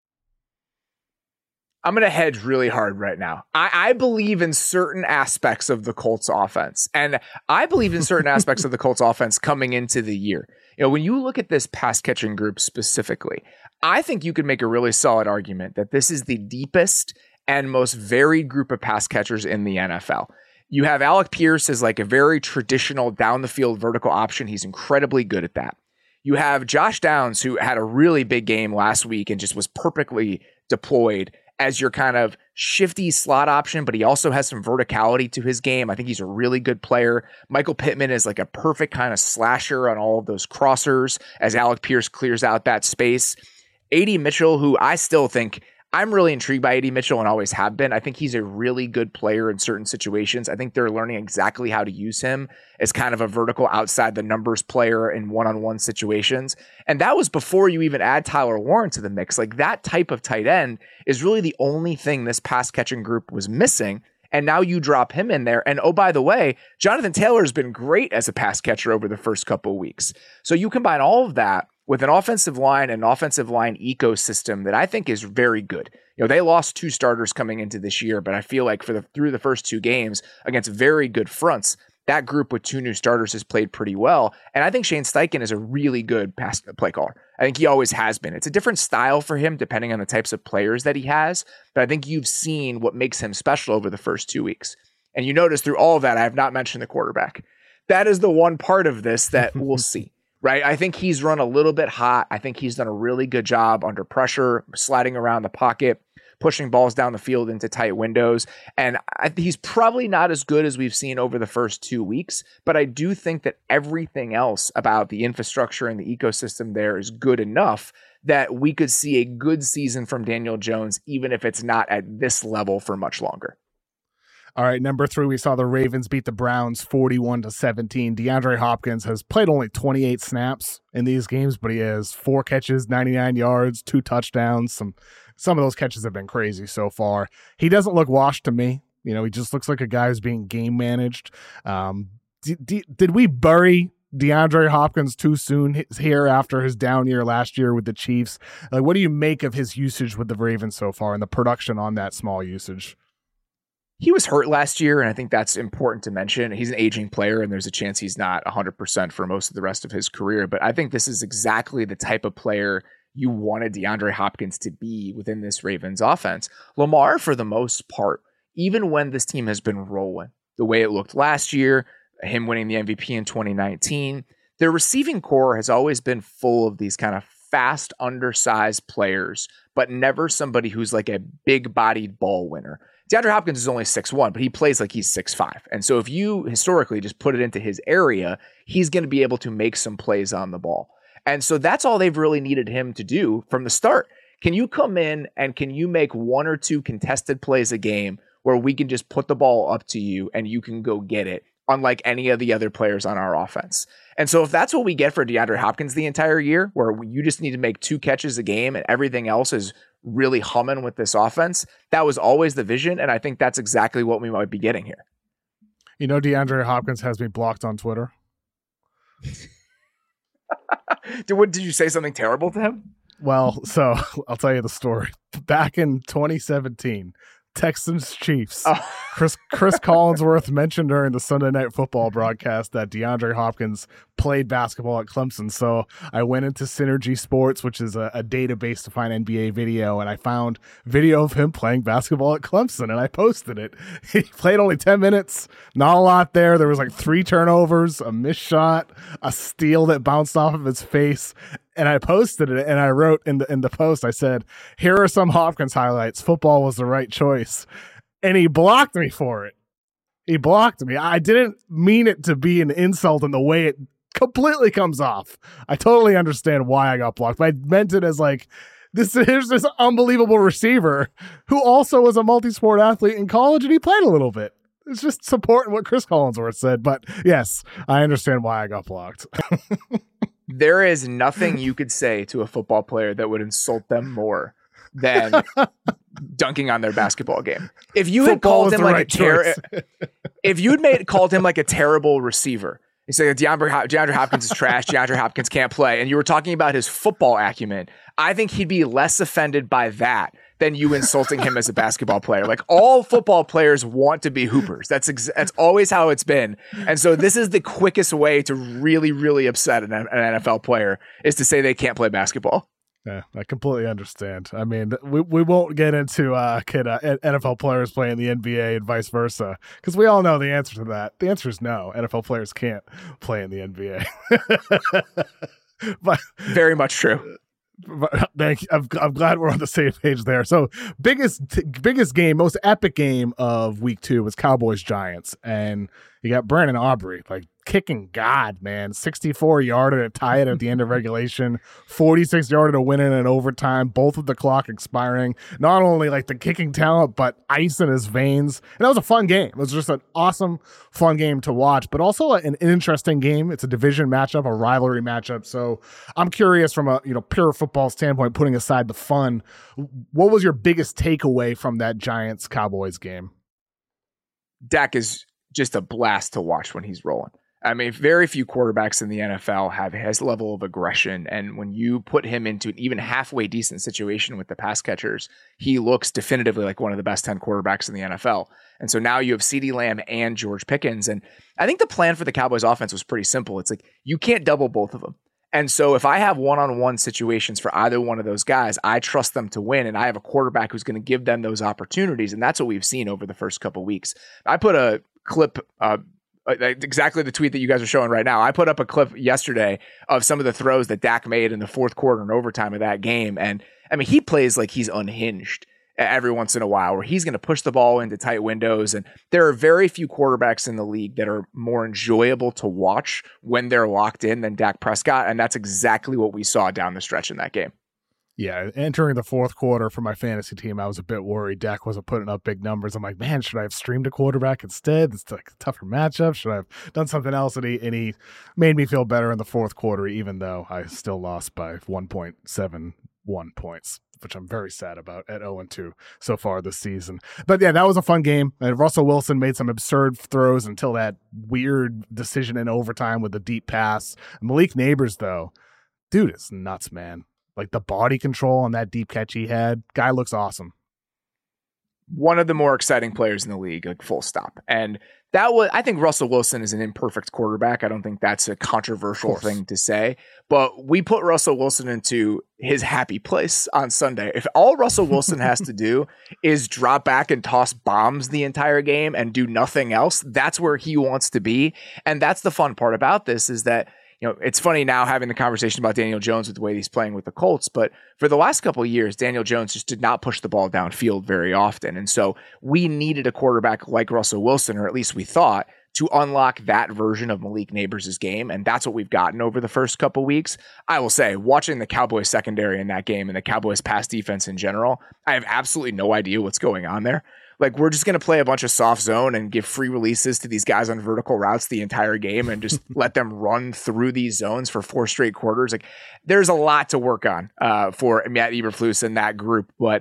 I'm going to hedge really hard right now. I believe in certain aspects of the Colts offense, and I believe in certain aspects of the Colts offense coming into the year. You know, when you look at this pass catching group specifically, I think you could make a really solid argument that this is the deepest and most varied group of pass catchers in the NFL. You have Alec Pierce as like a very traditional down the field vertical option. He's incredibly good at that. You have Josh Downs, who had a really big game last week and just was perfectly deployed as your kind of shifty slot option, but he also has some verticality to his game. I think he's a really good player. Michael Pittman is like a perfect kind of slasher on all of those crossers as Alec Pierce clears out that space. A.D. Mitchell, who I still think, I'm really intrigued by A.D. Mitchell and always have been. I think he's a really good player in certain situations. I think they're learning exactly how to use him as kind of a vertical outside the numbers player in one-on-one situations. And that was before you even add Tyler Warren to the mix. Like that type of tight end is really the only thing this pass catching group was missing. And now you drop him in there. And oh, by the way, Jonathan Taylor has been great as a pass catcher over the first couple of weeks. So you combine all of that with an offensive line and offensive line ecosystem that I think is very good. You know, they lost 2 starters coming into this year, but I feel like through the first 2 games against very good fronts, that group with 2 new starters has played pretty well. And I think Shane Steichen is a really good pass play caller. I think he always has been. It's a different style for him depending on the types of players that he has, but I think you've seen what makes him special over the first 2 weeks. And you notice through all of that, I have not mentioned the quarterback. That is the one part of this that we'll see. Right. I think he's run a little bit hot. I think he's done a really good job under pressure, sliding around the pocket, pushing balls down the field into tight windows. And he's probably not as good as we've seen over the first 2 weeks, but I do think that everything else about the infrastructure and the ecosystem there is good enough that we could see a good season from Daniel Jones, even if it's not at this level for much longer. All right, number 3, we saw the Ravens beat the Browns 41-17. DeAndre Hopkins has played only 28 snaps in these games, but he has 4 catches, 99 yards, 2 touchdowns. Some of those catches have been crazy so far. He doesn't look washed to me. You know, he just looks like a guy who's being game managed. Did we bury DeAndre Hopkins too soon here after his down year last year with the Chiefs? Like, what do you make of his usage with the Ravens so far and the production on that small usage? He was hurt last year, and I think that's important to mention. He's an aging player, and there's a chance he's not 100% for most of the rest of his career. But I think this is exactly the type of player you wanted DeAndre Hopkins to be within this Ravens offense. Lamar, for the most part, even when this team has been rolling, the way it looked last year, him winning the MVP in 2019, their receiving core has always been full of these kind of fast, undersized players, but never somebody who's like a big-bodied ball winner. DeAndre Hopkins is only 6'1", but he plays like he's 6'5". And so if you historically just put it into his area, he's going to be able to make some plays on the ball. And so that's all they've really needed him to do from the start. Can you come in and can you make 1 or 2 contested plays a game where we can just put the ball up to you and you can go get it, unlike any of the other players on our offense? And so if that's what we get for DeAndre Hopkins the entire year, where you just need to make 2 catches a game and everything else is really humming with this offense, that was always the vision. And I think that's exactly what we might be getting here. You know, DeAndre Hopkins has me blocked on Twitter. Did you say something terrible to him? Well, so I'll tell you the story. Back in 2017, Texans Chiefs. Oh. Chris Collinsworth mentioned during the Sunday Night Football broadcast that DeAndre Hopkins played basketball at Clemson. So I went into Synergy Sports, which is a database to find NBA video, and I found video of him playing basketball at Clemson, and I posted it. He played only 10 minutes, not a lot there. There was like 3 turnovers, a missed shot, a steal that bounced off of his face. And I posted it, and I wrote in the post, I said, "Here are some Hopkins highlights. Football was the right choice." And he blocked me for it. He blocked me. I didn't mean it to be an insult in the way it completely comes off. I totally understand why I got blocked, but I meant it as like, here's this unbelievable receiver who also was a multi-sport athlete in college, and he played a little bit. It's just supporting what Chris Collinsworth said. But yes, I understand why I got blocked. There is nothing you could say to a football player that would insult them more than dunking on their basketball game. If you had called him like if you'd called him like a terrible receiver, you say DeAndre Hopkins is trash, DeAndre Hopkins can't play, and you were talking about his football acumen, I think he'd be less offended by that than you insulting him as a basketball player. Like, all football players want to be hoopers. That's always how it's been. And so this is the quickest way to really, really upset an NFL player, is to say they can't play basketball. Yeah, I completely understand. I mean, we won't get into can NFL players play in the NBA and vice versa, because we all know the answer to that. The answer is no. NFL players can't play in the NBA. But very much true. Thank you. I'm glad we're on the same page there. So biggest game, most epic game of week 2 was Cowboys Giants, and you got Brandon Aubrey, like kicking God, man. 64-yarder to tie it at the end of regulation, 46-yarder to win it in overtime, both with the clock expiring. Not only like the kicking talent, but ice in his veins. And that was a fun game. It was just an awesome, fun game to watch, but also an interesting game. It's a division matchup, a rivalry matchup. So I'm curious from a pure football standpoint, putting aside the fun, what was your biggest takeaway from that Giants-Cowboys game? Dak is just a blast to watch when he's rolling. I mean, very few quarterbacks in the NFL have his level of aggression. And when you put him into an even halfway decent situation with the pass catchers, he looks definitively like one of the best 10 quarterbacks in the NFL. And so now you have CeeDee Lamb and George Pickens. And I think the plan for the Cowboys offense was pretty simple. It's like, you can't double both of them. And so if I have one-on-one situations for either one of those guys, I trust them to win, and I have a quarterback who's going to give them those opportunities. And that's what we've seen over the first couple of weeks. I put a clip, exactly the tweet that you guys are showing right now. I put up a clip yesterday of some of the throws that Dak made in the fourth quarter and overtime of that game. And I mean, he plays like he's unhinged every once in a while, where he's going to push the ball into tight windows. And there are very few quarterbacks in the league that are more enjoyable to watch when they're locked in than Dak Prescott. And that's exactly what we saw down the stretch in that game. Yeah, entering the fourth quarter for my fantasy team, I was a bit worried Dak wasn't putting up big numbers. I'm like, man, should I have streamed a quarterback instead? It's like a tougher matchup. Should I have done something else? And he made me feel better in the fourth quarter, even though I still lost by 1.71 points, which I'm very sad about at 0-2 so far this season. But yeah, that was a fun game. And Russell Wilson made some absurd throws until that weird decision in overtime with the deep pass. Malik Neighbors, though, dude is nuts, man. Like the body control on that deep catch he had, guy looks awesome. One of the more exciting players in the league, like full stop. And I think Russell Wilson is an imperfect quarterback. I don't think that's a controversial thing to say, but we put Russell Wilson into his happy place on Sunday. If all Russell Wilson has to do is drop back and toss bombs the entire game and do nothing else, that's where he wants to be. And that's the fun part about this, is that, it's funny now having the conversation about Daniel Jones with the way he's playing with the Colts, but for the last couple of years, Daniel Jones just did not push the ball downfield very often. And so we needed a quarterback like Russell Wilson, or at least we thought, to unlock that version of Malik Neighbors' game. And that's what we've gotten over the first couple of weeks. I will say, watching the Cowboys secondary in that game and the Cowboys pass defense in general, I have absolutely no idea what's going on there. Like, we're just going to play a bunch of soft zone and give free releases to these guys on vertical routes the entire game and just let them run through these zones for 4 straight quarters. Like, there's a lot to work on for Matt Eberflus and that group. But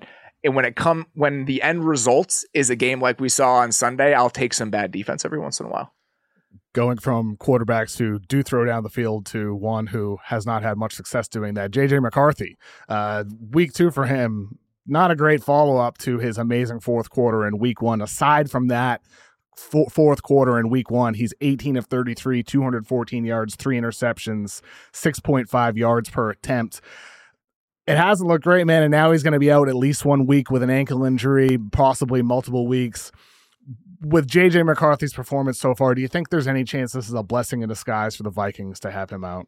when the end result is a game like we saw on Sunday, I'll take some bad defense every once in a while. Going from quarterbacks who do throw down the field to one who has not had much success doing that, J.J. McCarthy. Week 2 for him, not a great follow-up to his amazing fourth quarter in week 1. Aside from that fourth quarter in week 1, he's 18 of 33, 214 yards, 3 interceptions, 6.5 yards per attempt. It hasn't looked great, man, and now he's going to be out at least 1 week with an ankle injury, possibly multiple weeks. With J.J. McCarthy's performance so far, do you think there's any chance this is a blessing in disguise for the Vikings to have him out?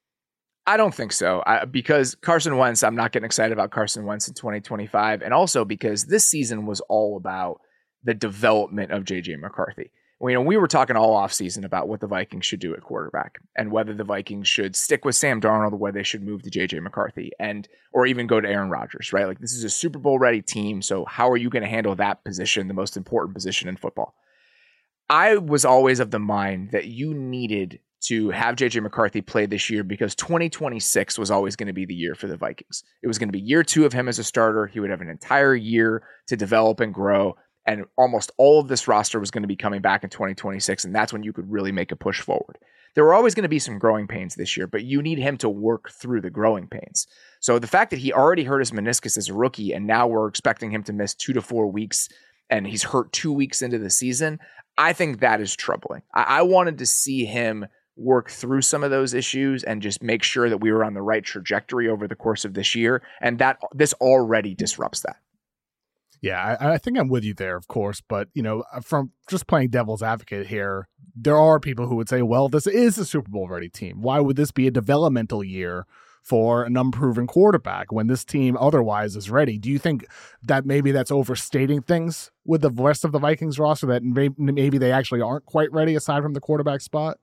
I don't think so, because Carson Wentz, I'm not getting excited about Carson Wentz in 2025, and also because this season was all about the development of J.J. McCarthy. We were talking all offseason about what the Vikings should do at quarterback and whether the Vikings should stick with Sam Darnold or whether they should move to J.J. McCarthy or even go to Aaron Rodgers, right? Like, this is a Super Bowl ready team, so how are you going to handle that position, the most important position in football? I was always of the mind that you needed to have JJ McCarthy play this year because 2026 was always going to be the year for the Vikings. It was going to be year 2 of him as a starter. He would have an entire year to develop and grow. And almost all of this roster was going to be coming back in 2026. And that's when you could really make a push forward. There were always going to be some growing pains this year, but you need him to work through the growing pains. So the fact that he already hurt his meniscus as a rookie, and now we're expecting him to miss 2 to 4 weeks, and he's hurt 2 weeks into the season, I think that is troubling. I wanted to see him work through some of those issues and just make sure that we were on the right trajectory over the course of this year. And that this already disrupts that. Yeah, I think I'm with you there, of course. But, from just playing devil's advocate here, there are people who would say, well, this is a Super Bowl ready team. Why would this be a developmental year for an unproven quarterback when this team otherwise is ready? Do you think that maybe that's overstating things with the rest of the Vikings roster, that maybe they actually aren't quite ready aside from the quarterback spot?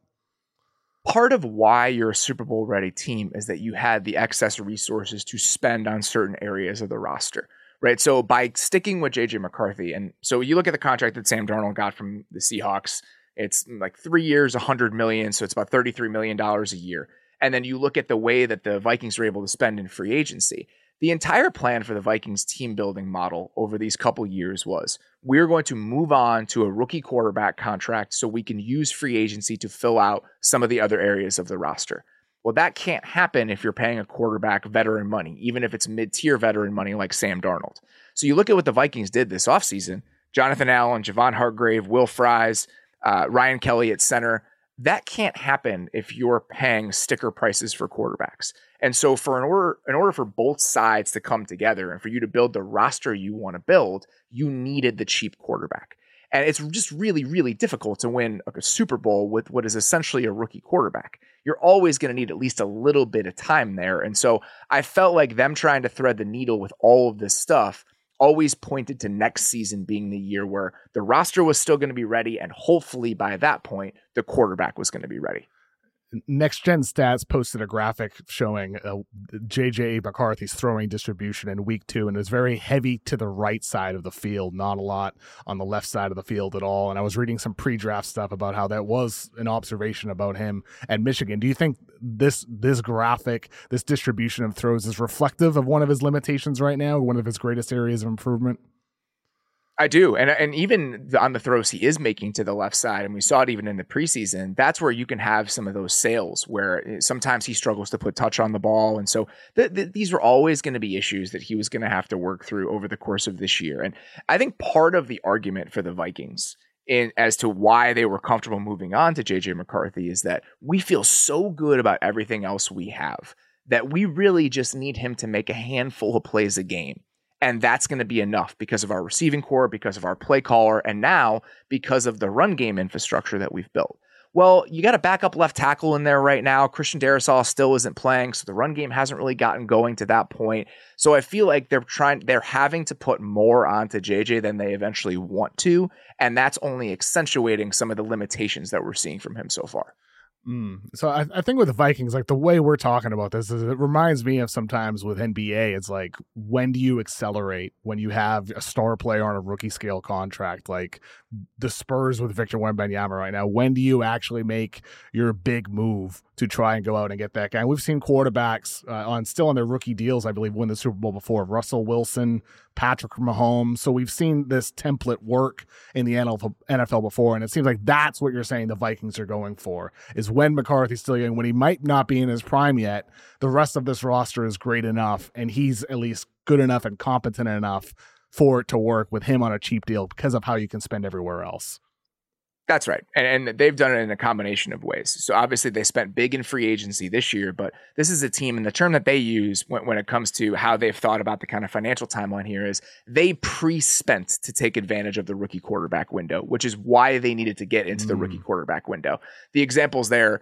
Part of why you're a Super Bowl ready team is that you had the excess resources to spend on certain areas of the roster, right? So by sticking with JJ McCarthy, and so you look at the contract that Sam Darnold got from the Seahawks, it's like 3 years, $100 million. So it's about $33 million a year. And then you look at the way that the Vikings were able to spend in free agency. The entire plan for the Vikings team building model over these couple years was, we're going to move on to a rookie quarterback contract so we can use free agency to fill out some of the other areas of the roster. Well, that can't happen if you're paying a quarterback veteran money, even if it's mid-tier veteran money like Sam Darnold. So you look at what the Vikings did this offseason: Jonathan Allen, Javon Hargrave, Will Fries, Ryan Kelly at center. That can't happen if you're paying sticker prices for quarterbacks. And so in order for both sides to come together and for you to build the roster you want to build, you needed the cheap quarterback. And it's just really, really difficult to win a Super Bowl with what is essentially a rookie quarterback. You're always going to need at least a little bit of time there. And so I felt like them trying to thread the needle with all of this stuff always pointed to next season being the year where the roster was still going to be ready. And hopefully by that point, the quarterback was going to be ready. Next Gen Stats posted a graphic showing JJ McCarthy's throwing distribution in week 2, and it was very heavy to the right side of the field, not a lot on the left side of the field at all. And I was reading some pre-draft stuff about how that was an observation about him at Michigan. Do you think this graphic, this distribution of throws, is reflective of one of his limitations right now, one of his greatest areas of improvement? I do. And even on the throws he is making to the left side, and we saw it even in the preseason, that's where you can have some of those sails where sometimes he struggles to put touch on the ball. And so these were always going to be issues that he was going to have to work through over the course of this year. And I think part of the argument for the Vikings as to why they were comfortable moving on to JJ McCarthy is that we feel so good about everything else we have that we really just need him to make a handful of plays a game. And that's going to be enough because of our receiving core, because of our play caller, and now because of the run game infrastructure that we've built. Well, you got a backup left tackle in there right now. Christian Darrisaw still isn't playing, so the run game hasn't really gotten going to that point. So I feel like they're having to put more onto JJ than they eventually want to, and that's only accentuating some of the limitations that we're seeing from him so far. So I think with the Vikings, like the way we're talking about this is, it reminds me of sometimes with NBA, it's like, when do you accelerate when you have a star player on a rookie scale contract, like the Spurs with Victor Wembanyama right now? When do you actually make your big move to try and go out and get that guy? And we've seen quarterbacks still on their rookie deals, I believe, win the Super Bowl before. Russell Wilson, Patrick Mahomes. So we've seen this template work in the NFL before, and it seems like that's what you're saying the Vikings are going for, is when McCarthy's still young, when he might not be in his prime yet, the rest of this roster is great enough, and he's at least good enough and competent enough for it to work with him on a cheap deal because of how you can spend everywhere else. That's right. And they've done it in a combination of ways. So obviously they spent big in free agency this year, but this is a team, and the term that they use when it comes to how they've thought about the kind of financial timeline here is they pre-spent to take advantage of the rookie quarterback window, which is why they needed to get into the rookie quarterback window. The examples there,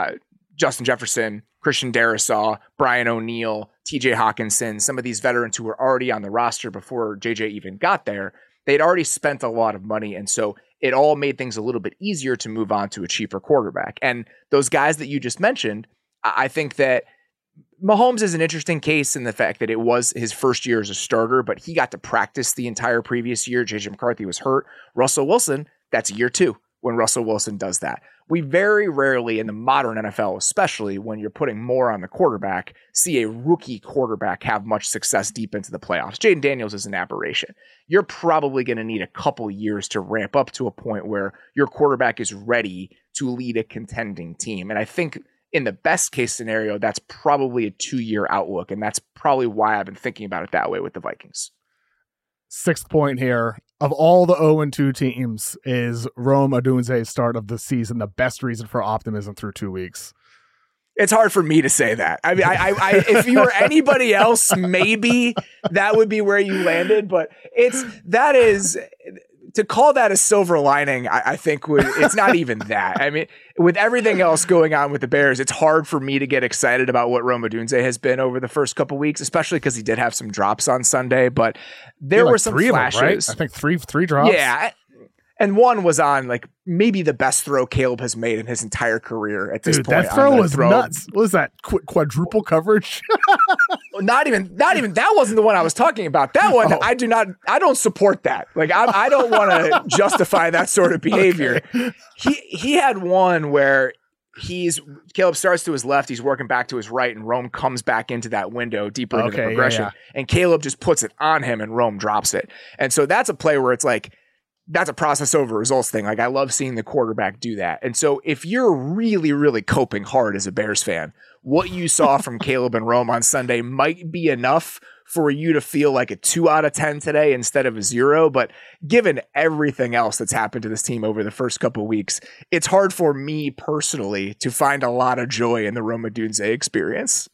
Justin Jefferson, Christian Darrisaw, Brian O'Neill, TJ Hawkinson, some of these veterans who were already on the roster before JJ even got there, they'd already spent a lot of money. And so it all made things a little bit easier to move on to a cheaper quarterback. And those guys that you just mentioned, I think that Mahomes is an interesting case in the fact that it was his first year as a starter, but he got to practice the entire previous year. JJ McCarthy was hurt. Russell Wilson, that's year 2. when Russell Wilson does that. We very rarely in the modern NFL, especially when you're putting more on the quarterback, see a rookie quarterback have much success deep into the playoffs. Jayden Daniels is an aberration. You're probably going to need a couple years to ramp up to a point where your quarterback is ready to lead a contending team. And I think in the best case scenario, that's probably a 2-year outlook. And that's probably why I've been thinking about it that way with the Vikings. 6th point here. Of all the 0-2 teams, is Rome Odunze's start of the season the best reason for optimism through 2 weeks? It's hard for me to say that. I mean, I if you were anybody else, maybe that would be where you landed. But that is to call that a silver lining. I think it's not even that. I mean, with everything else going on with the Bears, it's hard for me to get excited about what Rome Odunze has been over the first couple weeks, especially because he did have some drops on Sunday. But there were some flashes. Them, right? I think three drops. Yeah. And one was on like maybe the best throw Caleb has made in his entire career at this point. That throw was nuts. What was that? Quadruple coverage? Not even that wasn't the one I was talking about. That one, I don't support that. Like I don't want to justify that sort of behavior. Okay. He had one where Caleb starts to his left, he's working back to his right, and Rome comes back into that window deeper into the progression. Yeah. And Caleb just puts it on him and Rome drops it. And so that's a play where it's like, that's a process over results thing. Like I love seeing the quarterback do that. And so if you're really, really coping hard as a Bears fan, what you saw from Caleb and Rome on Sunday might be enough for you to feel like a 2 out of 10 today instead of a 0. But given everything else that's happened to this team over the first couple of weeks, it's hard for me personally to find a lot of joy in the Rome Odunze experience.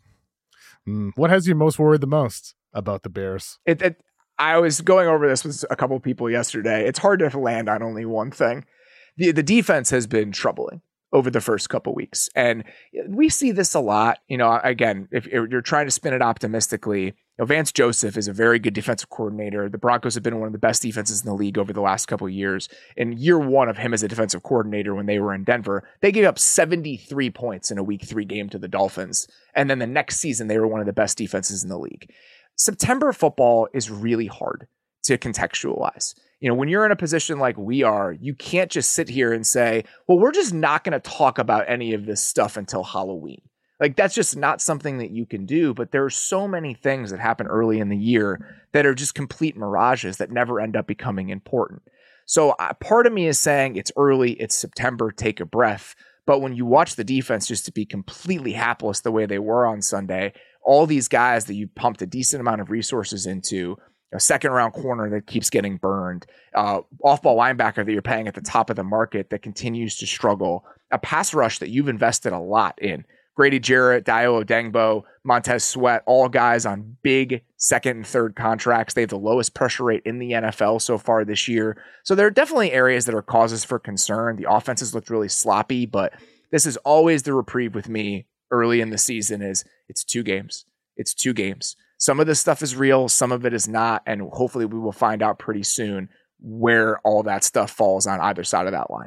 What has you most worried the most about the Bears? I was going over this with a couple of people yesterday. It's hard to land on only one thing. The defense has been troubling over the first couple of weeks. And we see this a lot. You know, again, if you're trying to spin it optimistically, Vance Joseph is a very good defensive coordinator. The Broncos have been one of the best defenses in the league over the last couple of years. In year one of him as a defensive coordinator when they were in Denver, they gave up 73 points in a week 3 game to the Dolphins. And then the next season, they were one of the best defenses in the league. September football is really hard to contextualize. You know, when you're in a position like we are, you can't just sit here and say, well, we're just not going to talk about any of this stuff until Halloween. Like, that's just not something that you can do. But there are so many things that happen early in the year that are just complete mirages that never end up becoming important. So part of me is saying it's early, it's September, take a breath. But when you watch the defense just to be completely hapless the way they were on Sunday, all these guys that you pumped a decent amount of resources into, a 2nd-round corner that keeps getting burned, off-ball linebacker that you're paying at the top of the market that continues to struggle, a pass rush that you've invested a lot in. Grady Jarrett, Dayo Odengbo, Montez Sweat, all guys on big 2nd and 3rd contracts. They have the lowest pressure rate in the NFL so far this year. So there are definitely areas that are causes for concern. The offense has looked really sloppy, but this is always the reprieve with me early in the season is it's 2 games. It's 2 games. Some of this stuff is real. Some of it is not. And hopefully we will find out pretty soon where all that stuff falls on either side of that line.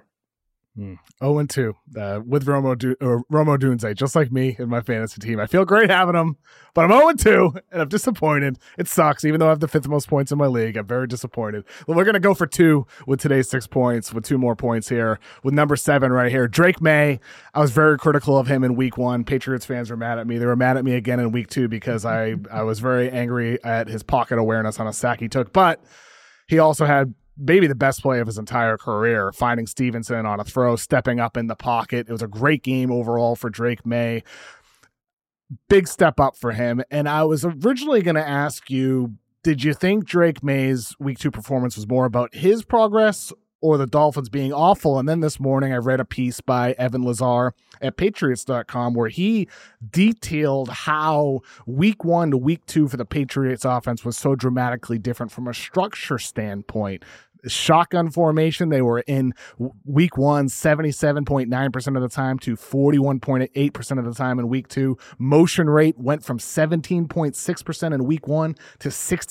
0-2 with Rome Odunze, just like me and my fantasy team. I feel great having him, but I'm 0-2 and I'm disappointed. It sucks, even though I have the 5th most points in my league. I'm very disappointed. Well, we're going to go for 2 with today's 6 points, with 2 more points here, with number 7 right here. Drake May. I was very critical of him in week 1. Patriots fans were mad at me. They were mad at me again in week 2 because I was very angry at his pocket awareness on a sack he took, but he also had maybe the best play of his entire career, finding Stevenson on a throw, stepping up in the pocket. It was a great game overall for Drake May. Big step up for him. And I was originally going to ask you, did you think Drake May's week 2 performance was more about his progress or the Dolphins being awful? And then this morning I read a piece by Evan Lazar at Patriots.com where he detailed how week 1 to week 2 for the Patriots offense was so dramatically different from a structure standpoint. Shotgun formation, they were in week 1 77.9% of the time to 41.8% of the time in week 2. Motion rate went from 17.6% in week 1 to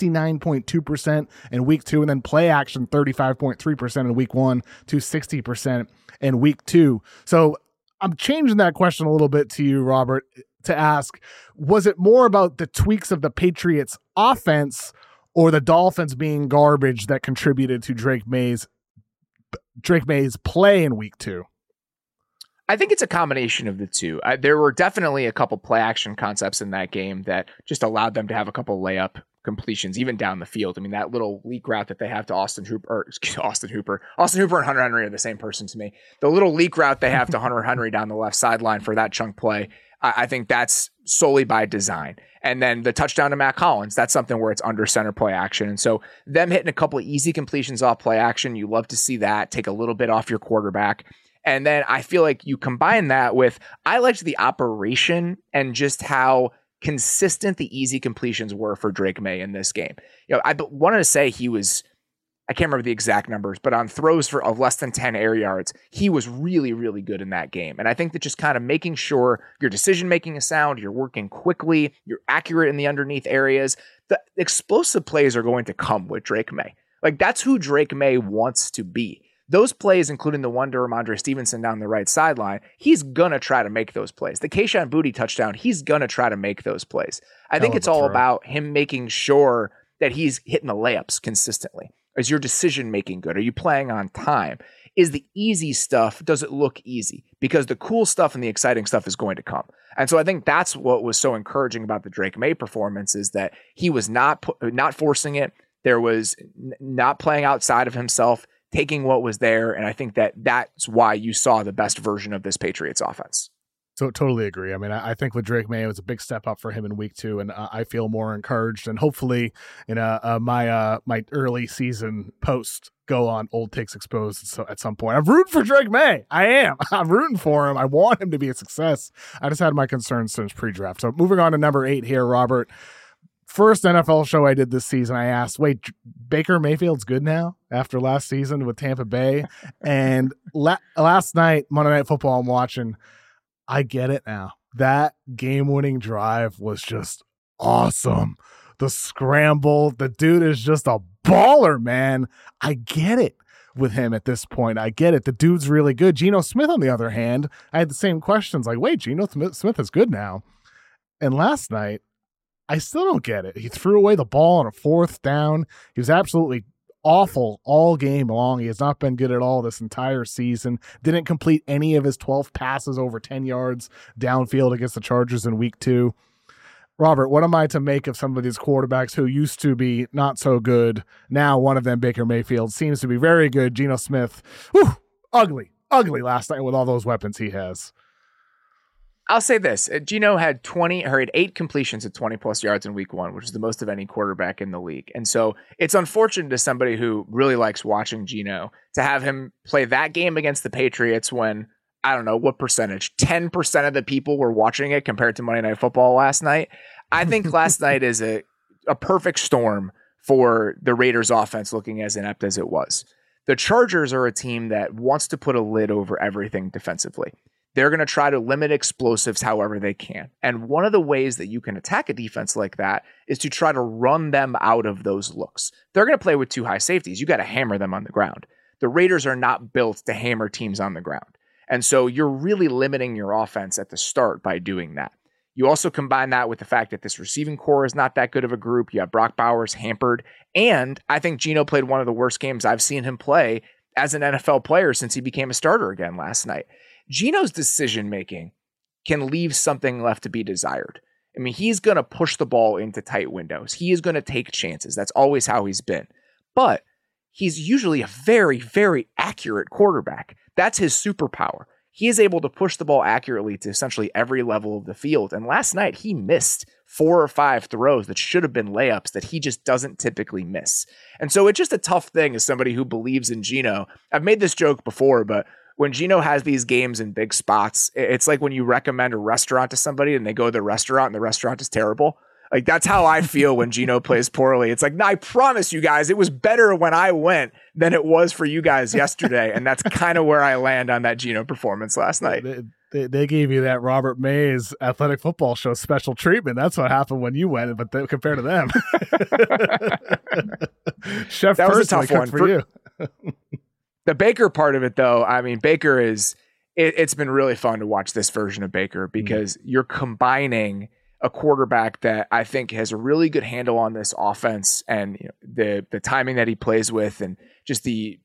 69.2% in week 2, and then play action 35.3% in week 1 to 60% in week 2. So I'm changing that question a little bit to you, Robert, to ask, was it more about the tweaks of the Patriots offense or the Dolphins being garbage that contributed to Drake May's Drake May's play in week 2? I think it's a combination of the two. There were definitely a couple play action concepts in that game that just allowed them to have a couple layup completions, even down the field. I mean, that little leak route that they have to Austin Hooper and Hunter Henry are the same person to me. The little leak route they have to Hunter Henry down the left sideline for that chunk play, I think that's solely by design. And then the touchdown to Matt Collins, that's something where it's under center play action. And so them hitting a couple of easy completions off play action, you love to see that, take a little bit off your quarterback. And then I feel like you combine that with, I liked the operation and just how consistent the easy completions were for Drake May in this game. You know, I wanted to say he was, I can't remember the exact numbers, but on throws of less than 10 air yards, he was really, really good in that game. And I think that just kind of making sure your decision-making is sound, you're working quickly, you're accurate in the underneath areas, the explosive plays are going to come with Drake May. Like, that's who Drake May wants to be. Those plays, including the one to Ramondre Stevenson down the right sideline, he's going to try to make those plays. The Kayshon Boutte touchdown, he's going to try to make those plays. I think it's all about him making sure that he's hitting the layups consistently. Is your decision-making good? Are you playing on time? Is the easy stuff, does it look easy? Because the cool stuff and the exciting stuff is going to come. And so I think that's what was so encouraging about the Drake May performance, is that he was not forcing it. There was not playing outside of himself, taking what was there. And I think that that's why you saw the best version of this Patriots offense. So totally agree. I mean, I think with Drake May, it was a big step up for him in week 2, and I feel more encouraged. And hopefully, in my early season post, go on Old Takes Exposed. So at some point, I'm rooting for Drake May. I'm rooting for him. I want him to be a success. I just had my concerns since pre-draft. So moving on to number 8 here, Robert. First NFL show I did this season, I asked, wait, Baker Mayfield's good now after last season with Tampa Bay? And last night, Monday Night Football, I'm watching. I get it now. That game-winning drive was just awesome. The scramble, the dude is just a baller, man. I get it with him at this point. I get it. The dude's really good. Geno Smith, on the other hand, I had the same questions. Like, wait, Geno Smith is good now. And last night, I still don't get it. He threw away the ball on a 4th down. He was absolutely awful all game long. He has not been good at all this entire season. Didn't complete any of his 12 passes over 10 yards downfield against the Chargers in week 2. Robert, what am I to make of some of these quarterbacks who used to be not so good? Now one of them, Baker Mayfield, seems to be very good. Geno Smith, ugly last night with all those weapons he has. I'll say this. Geno had 8 completions at 20 plus yards in week 1, which is the most of any quarterback in the league. And so it's unfortunate to somebody who really likes watching Geno to have him play that game against the Patriots when, I don't know what percentage, 10% of the people were watching it compared to Monday Night Football last night. I think last night is a perfect storm for the Raiders offense looking as inept as it was. The Chargers are a team that wants to put a lid over everything defensively. They're going to try to limit explosives however they can. And one of the ways that you can attack a defense like that is to try to run them out of those looks. They're going to play with 2 high safeties. You got to hammer them on the ground. The Raiders are not built to hammer teams on the ground. And so you're really limiting your offense at the start by doing that. You also combine that with the fact that this receiving core is not that good of a group. You have Brock Bowers hampered. And I think Geno played one of the worst games I've seen him play as an NFL player since he became a starter again last night. Geno's decision-making can leave something left to be desired. I mean, he's going to push the ball into tight windows. He is going to take chances. That's always how he's been. But he's usually a very, very accurate quarterback. That's his superpower. He is able to push the ball accurately to essentially every level of the field. And last night, he missed 4 or 5 throws that should have been layups that he just doesn't typically miss. And so it's just a tough thing as somebody who believes in Geno. I've made this joke before, but when Geno has these games in big spots, it's like when you recommend a restaurant to somebody and they go to the restaurant and the restaurant is terrible. Like, that's how I feel when Geno plays poorly. It's like, no, I promise you guys, it was better when I went than it was for you guys yesterday. And that's kind of where I land on that Geno performance last night. They gave you that Robert Mays Athletic Football Show special treatment. That's what happened when you went, but compared to them. Chef, that was a tough one for you. The Baker part of it, though, I mean, Baker is, it's been really fun to watch this version of Baker because you're combining a quarterback that I think has a really good handle on this offense and the timing that he plays with and just the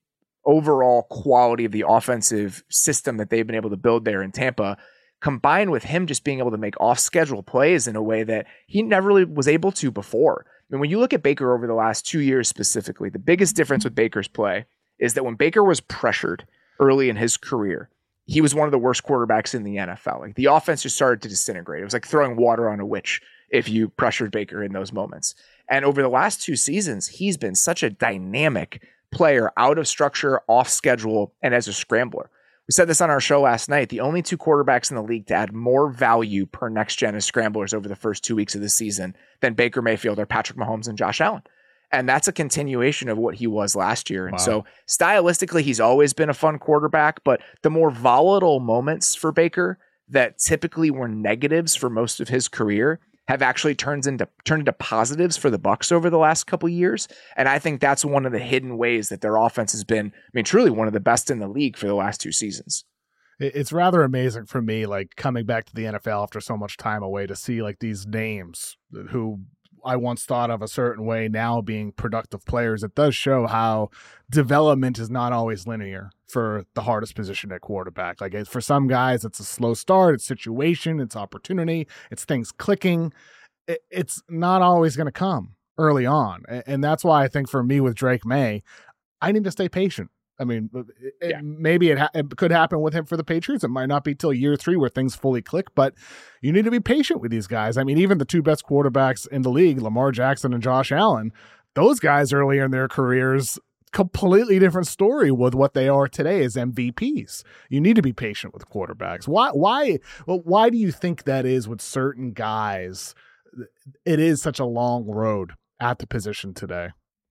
overall quality of the offensive system that they've been able to build there in Tampa, combined with him just being able to make off-schedule plays in a way that he never really was able to before. I mean, when you look at Baker over the last 2 years specifically, the biggest difference with Baker's play is that when Baker was pressured early in his career, he was one of the worst quarterbacks in the NFL. Like, the offense just started to disintegrate. It was like throwing water on a witch if you pressured Baker in those moments. And over the last 2 seasons, he's been such a dynamic player out of structure, off schedule, and as a scrambler. We said this on our show last night. The only 2 quarterbacks in the league to add more value per next gen as scramblers over the first 2 weeks of the season than Baker Mayfield are Patrick Mahomes and Josh Allen. And that's a continuation of what he was last year. And so stylistically, he's always been a fun quarterback, but the more volatile moments for Baker that typically were negatives for most of his career have actually turned into positives for the Bucs over the last couple of years. And I think that's one of the hidden ways that their offense has been, truly one of the best in the league for the last 2 seasons. It's rather amazing for me, like, coming back to the NFL after so much time away, to see like these names who I once thought of a certain way now being productive players. It does show how development is not always linear for the hardest position at quarterback. Like, for some guys, it's a slow start, it's situation, it's opportunity, it's things clicking. It's not always going to come early on. And that's why I think for me with Drake May, I need to stay patient. I mean, maybe it could happen with him for the Patriots. It might not be till year 3 where things fully click, but you need to be patient with these guys. I mean, even the 2 best quarterbacks in the league, Lamar Jackson and Josh Allen, those guys early in their careers, completely different story with what they are today as MVPs. You need to be patient with quarterbacks. Why do you think that is with certain guys? It is such a long road at the position today.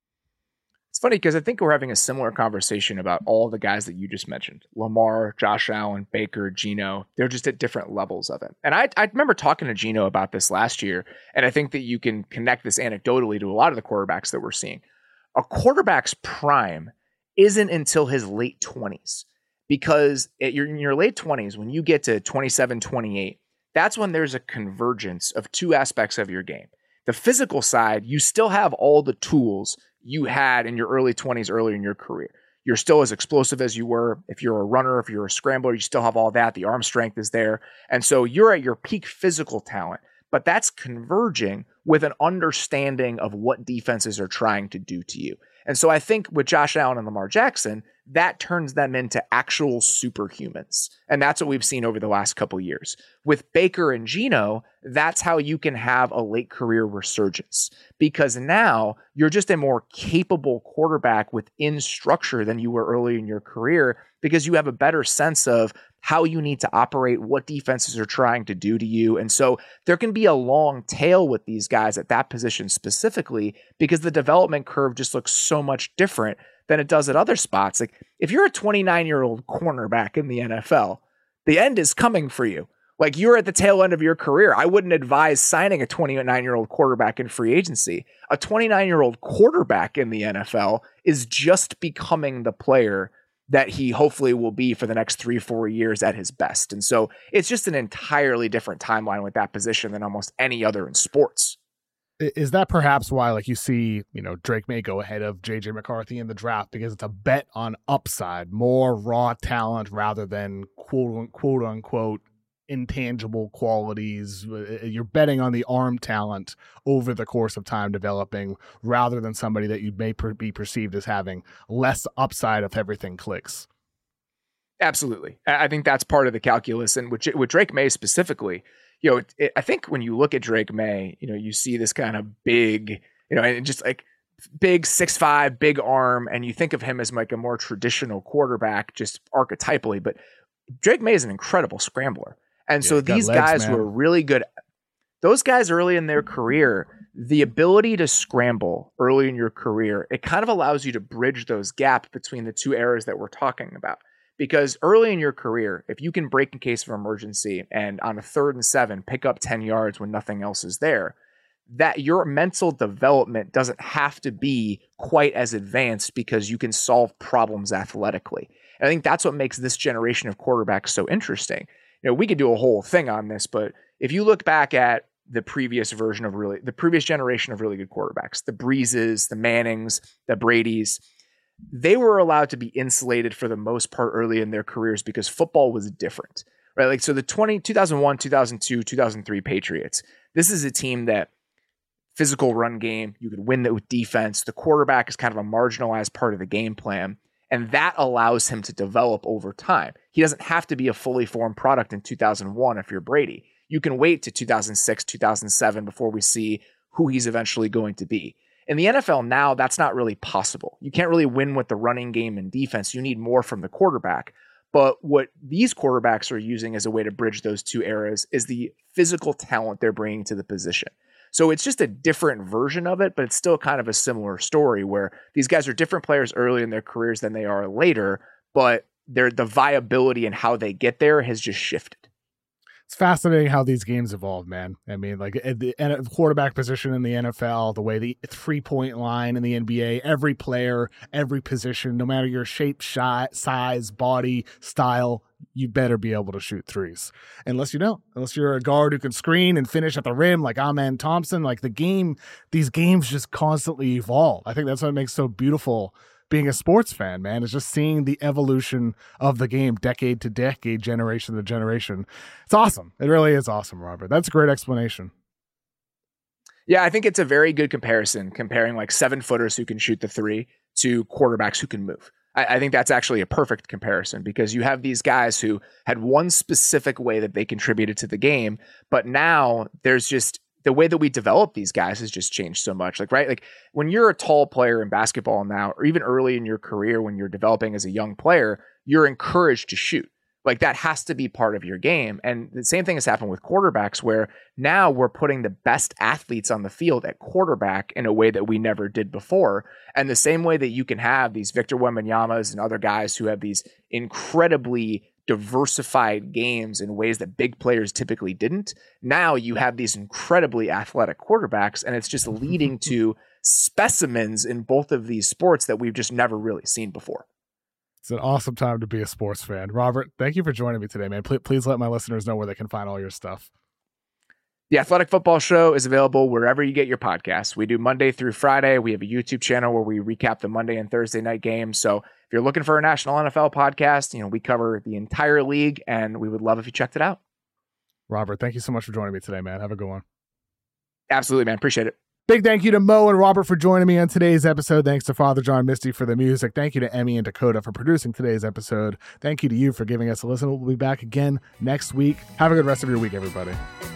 It's funny because I think we're having a similar conversation about all the guys that you just mentioned. Lamar, Josh Allen, Baker, Geno. They're just at different levels of it. And I remember talking to Geno about this last year, and I think that you can connect this anecdotally to a lot of the quarterbacks that we're seeing. A quarterback's prime isn't until his late 20s, because in your late 20s, when you get to 27, 28, that's when there's a convergence of 2 aspects of your game. The physical side, you still have all the tools you had in your early 20s, earlier in your career. You're still as explosive as you were. If you're a runner, if you're a scrambler, you still have all that. The arm strength is there. And so you're at your peak physical talent, but that's converging with an understanding of what defenses are trying to do to you. And so I think with Josh Allen and Lamar Jackson, that turns them into actual superhumans. And that's what we've seen over the last couple of years. With Baker and Geno, that's how you can have a late career resurgence, because now you're just a more capable quarterback within structure than you were early in your career, because you have a better sense of how you need to operate, what defenses are trying to do to you. And so there can be a long tail with these guys at that position specifically, because the development curve just looks so much different than it does at other spots. Like, if you're a 29-year-old cornerback in the NFL, the end is coming for you. Like, you're at the tail end of your career. I wouldn't advise signing a 29-year-old quarterback in free agency. A 29-year-old quarterback in the NFL is just becoming the player that he hopefully will be for the next 3-4 years at his best. And so it's just an entirely different timeline with that position than almost any other in sports. Is that perhaps why, like, you see, Drake May go ahead of JJ McCarthy in the draft, because it's a bet on upside, more raw talent rather than quote unquote intangible qualities? You're betting on the arm talent over the course of time developing, rather than somebody that you may be perceived as having less upside if everything clicks. Absolutely. I think that's part of the calculus. And with Drake May specifically, I think when you look at Drake May, you see this kind of big, and just like big 6'5", big arm, and you think of him as like a more traditional quarterback, just archetypally. But Drake May is an incredible scrambler. And so these guys who are really good, those guys early in their career, the ability to scramble early in your career, it kind of allows you to bridge those gaps between the 2 eras that we're talking about. Because early in your career, if you can break in case of emergency and on a 3rd and 7, pick up 10 yards when nothing else is there, that your mental development doesn't have to be quite as advanced, because you can solve problems athletically. And I think that's what makes this generation of quarterbacks so interesting. We could do a whole thing on this, but if you look back at the previous generation of really good quarterbacks, the Breezes, the Mannings, the Bradys, they were allowed to be insulated for the most part early in their careers because football was different, right? Like, so the 2001, 2002, 2003 Patriots, this is a team that physical run game, you could win that with defense. The quarterback is kind of a marginalized part of the game plan, and that allows him to develop over time. He doesn't have to be a fully formed product in 2001 if you're Brady. You can wait to 2006, 2007 before we see who he's eventually going to be. In the NFL now, that's not really possible. You can't really win with the running game and defense. You need more from the quarterback. But what these quarterbacks are using as a way to bridge those two eras is the physical talent they're bringing to the position. So it's just a different version of it, but it's still kind of a similar story where these guys are different players early in their careers than they are later, but the viability and how they get there has just shifted. It's fascinating how these games evolve, man. I mean, like the quarterback position in the NFL, the way the 3-point line in the NBA, every player, every position, no matter your shape, shot, size, body, style, you better be able to shoot threes. Unless you're a guard who can screen and finish at the rim like Amen Thompson, like these games just constantly evolve. I think that's what makes so beautiful being a sports fan, man, is just seeing the evolution of the game decade to decade, generation to generation. It's awesome. It really is awesome, Robert. That's a great explanation. Yeah, I think it's a very good comparison, comparing like 7-footers who can shoot the three to quarterbacks who can move. I think that's actually a perfect comparison because you have these guys who had one specific way that they contributed to the game, but now there's just the way that we develop these guys has just changed so much. Like, right? Like when you're a tall player in basketball now, or even early in your career, when you're developing as a young player, you're encouraged to shoot. Like that has to be part of your game. And the same thing has happened with quarterbacks where now we're putting the best athletes on the field at quarterback in a way that we never did before. And the same way that you can have these Victor Wembanyama's and other guys who have these incredibly diversified games in ways that big players typically didn't. Now you have these incredibly athletic quarterbacks, and it's just leading to specimens in both of these sports that we've just never really seen before. It's an awesome time to be a sports fan. Robert, thank you for joining me today, man. Please let my listeners know where they can find all your stuff. The Athletic Football Show is available wherever you get your podcasts. We do Monday through Friday. We have a YouTube channel where we recap the Monday and Thursday night games. So if you're looking for a national NFL podcast, we cover the entire league, and we would love if you checked it out. Robert, thank you so much for joining me today, man. Have a good one. Absolutely, man. Appreciate it. Big thank you to Mo and Robert for joining me on today's episode. Thanks to Father John Misty for the music. Thank you to Emmy and Dakota for producing today's episode. Thank you to you for giving us a listen. We'll be back again next week. Have a good rest of your week, everybody.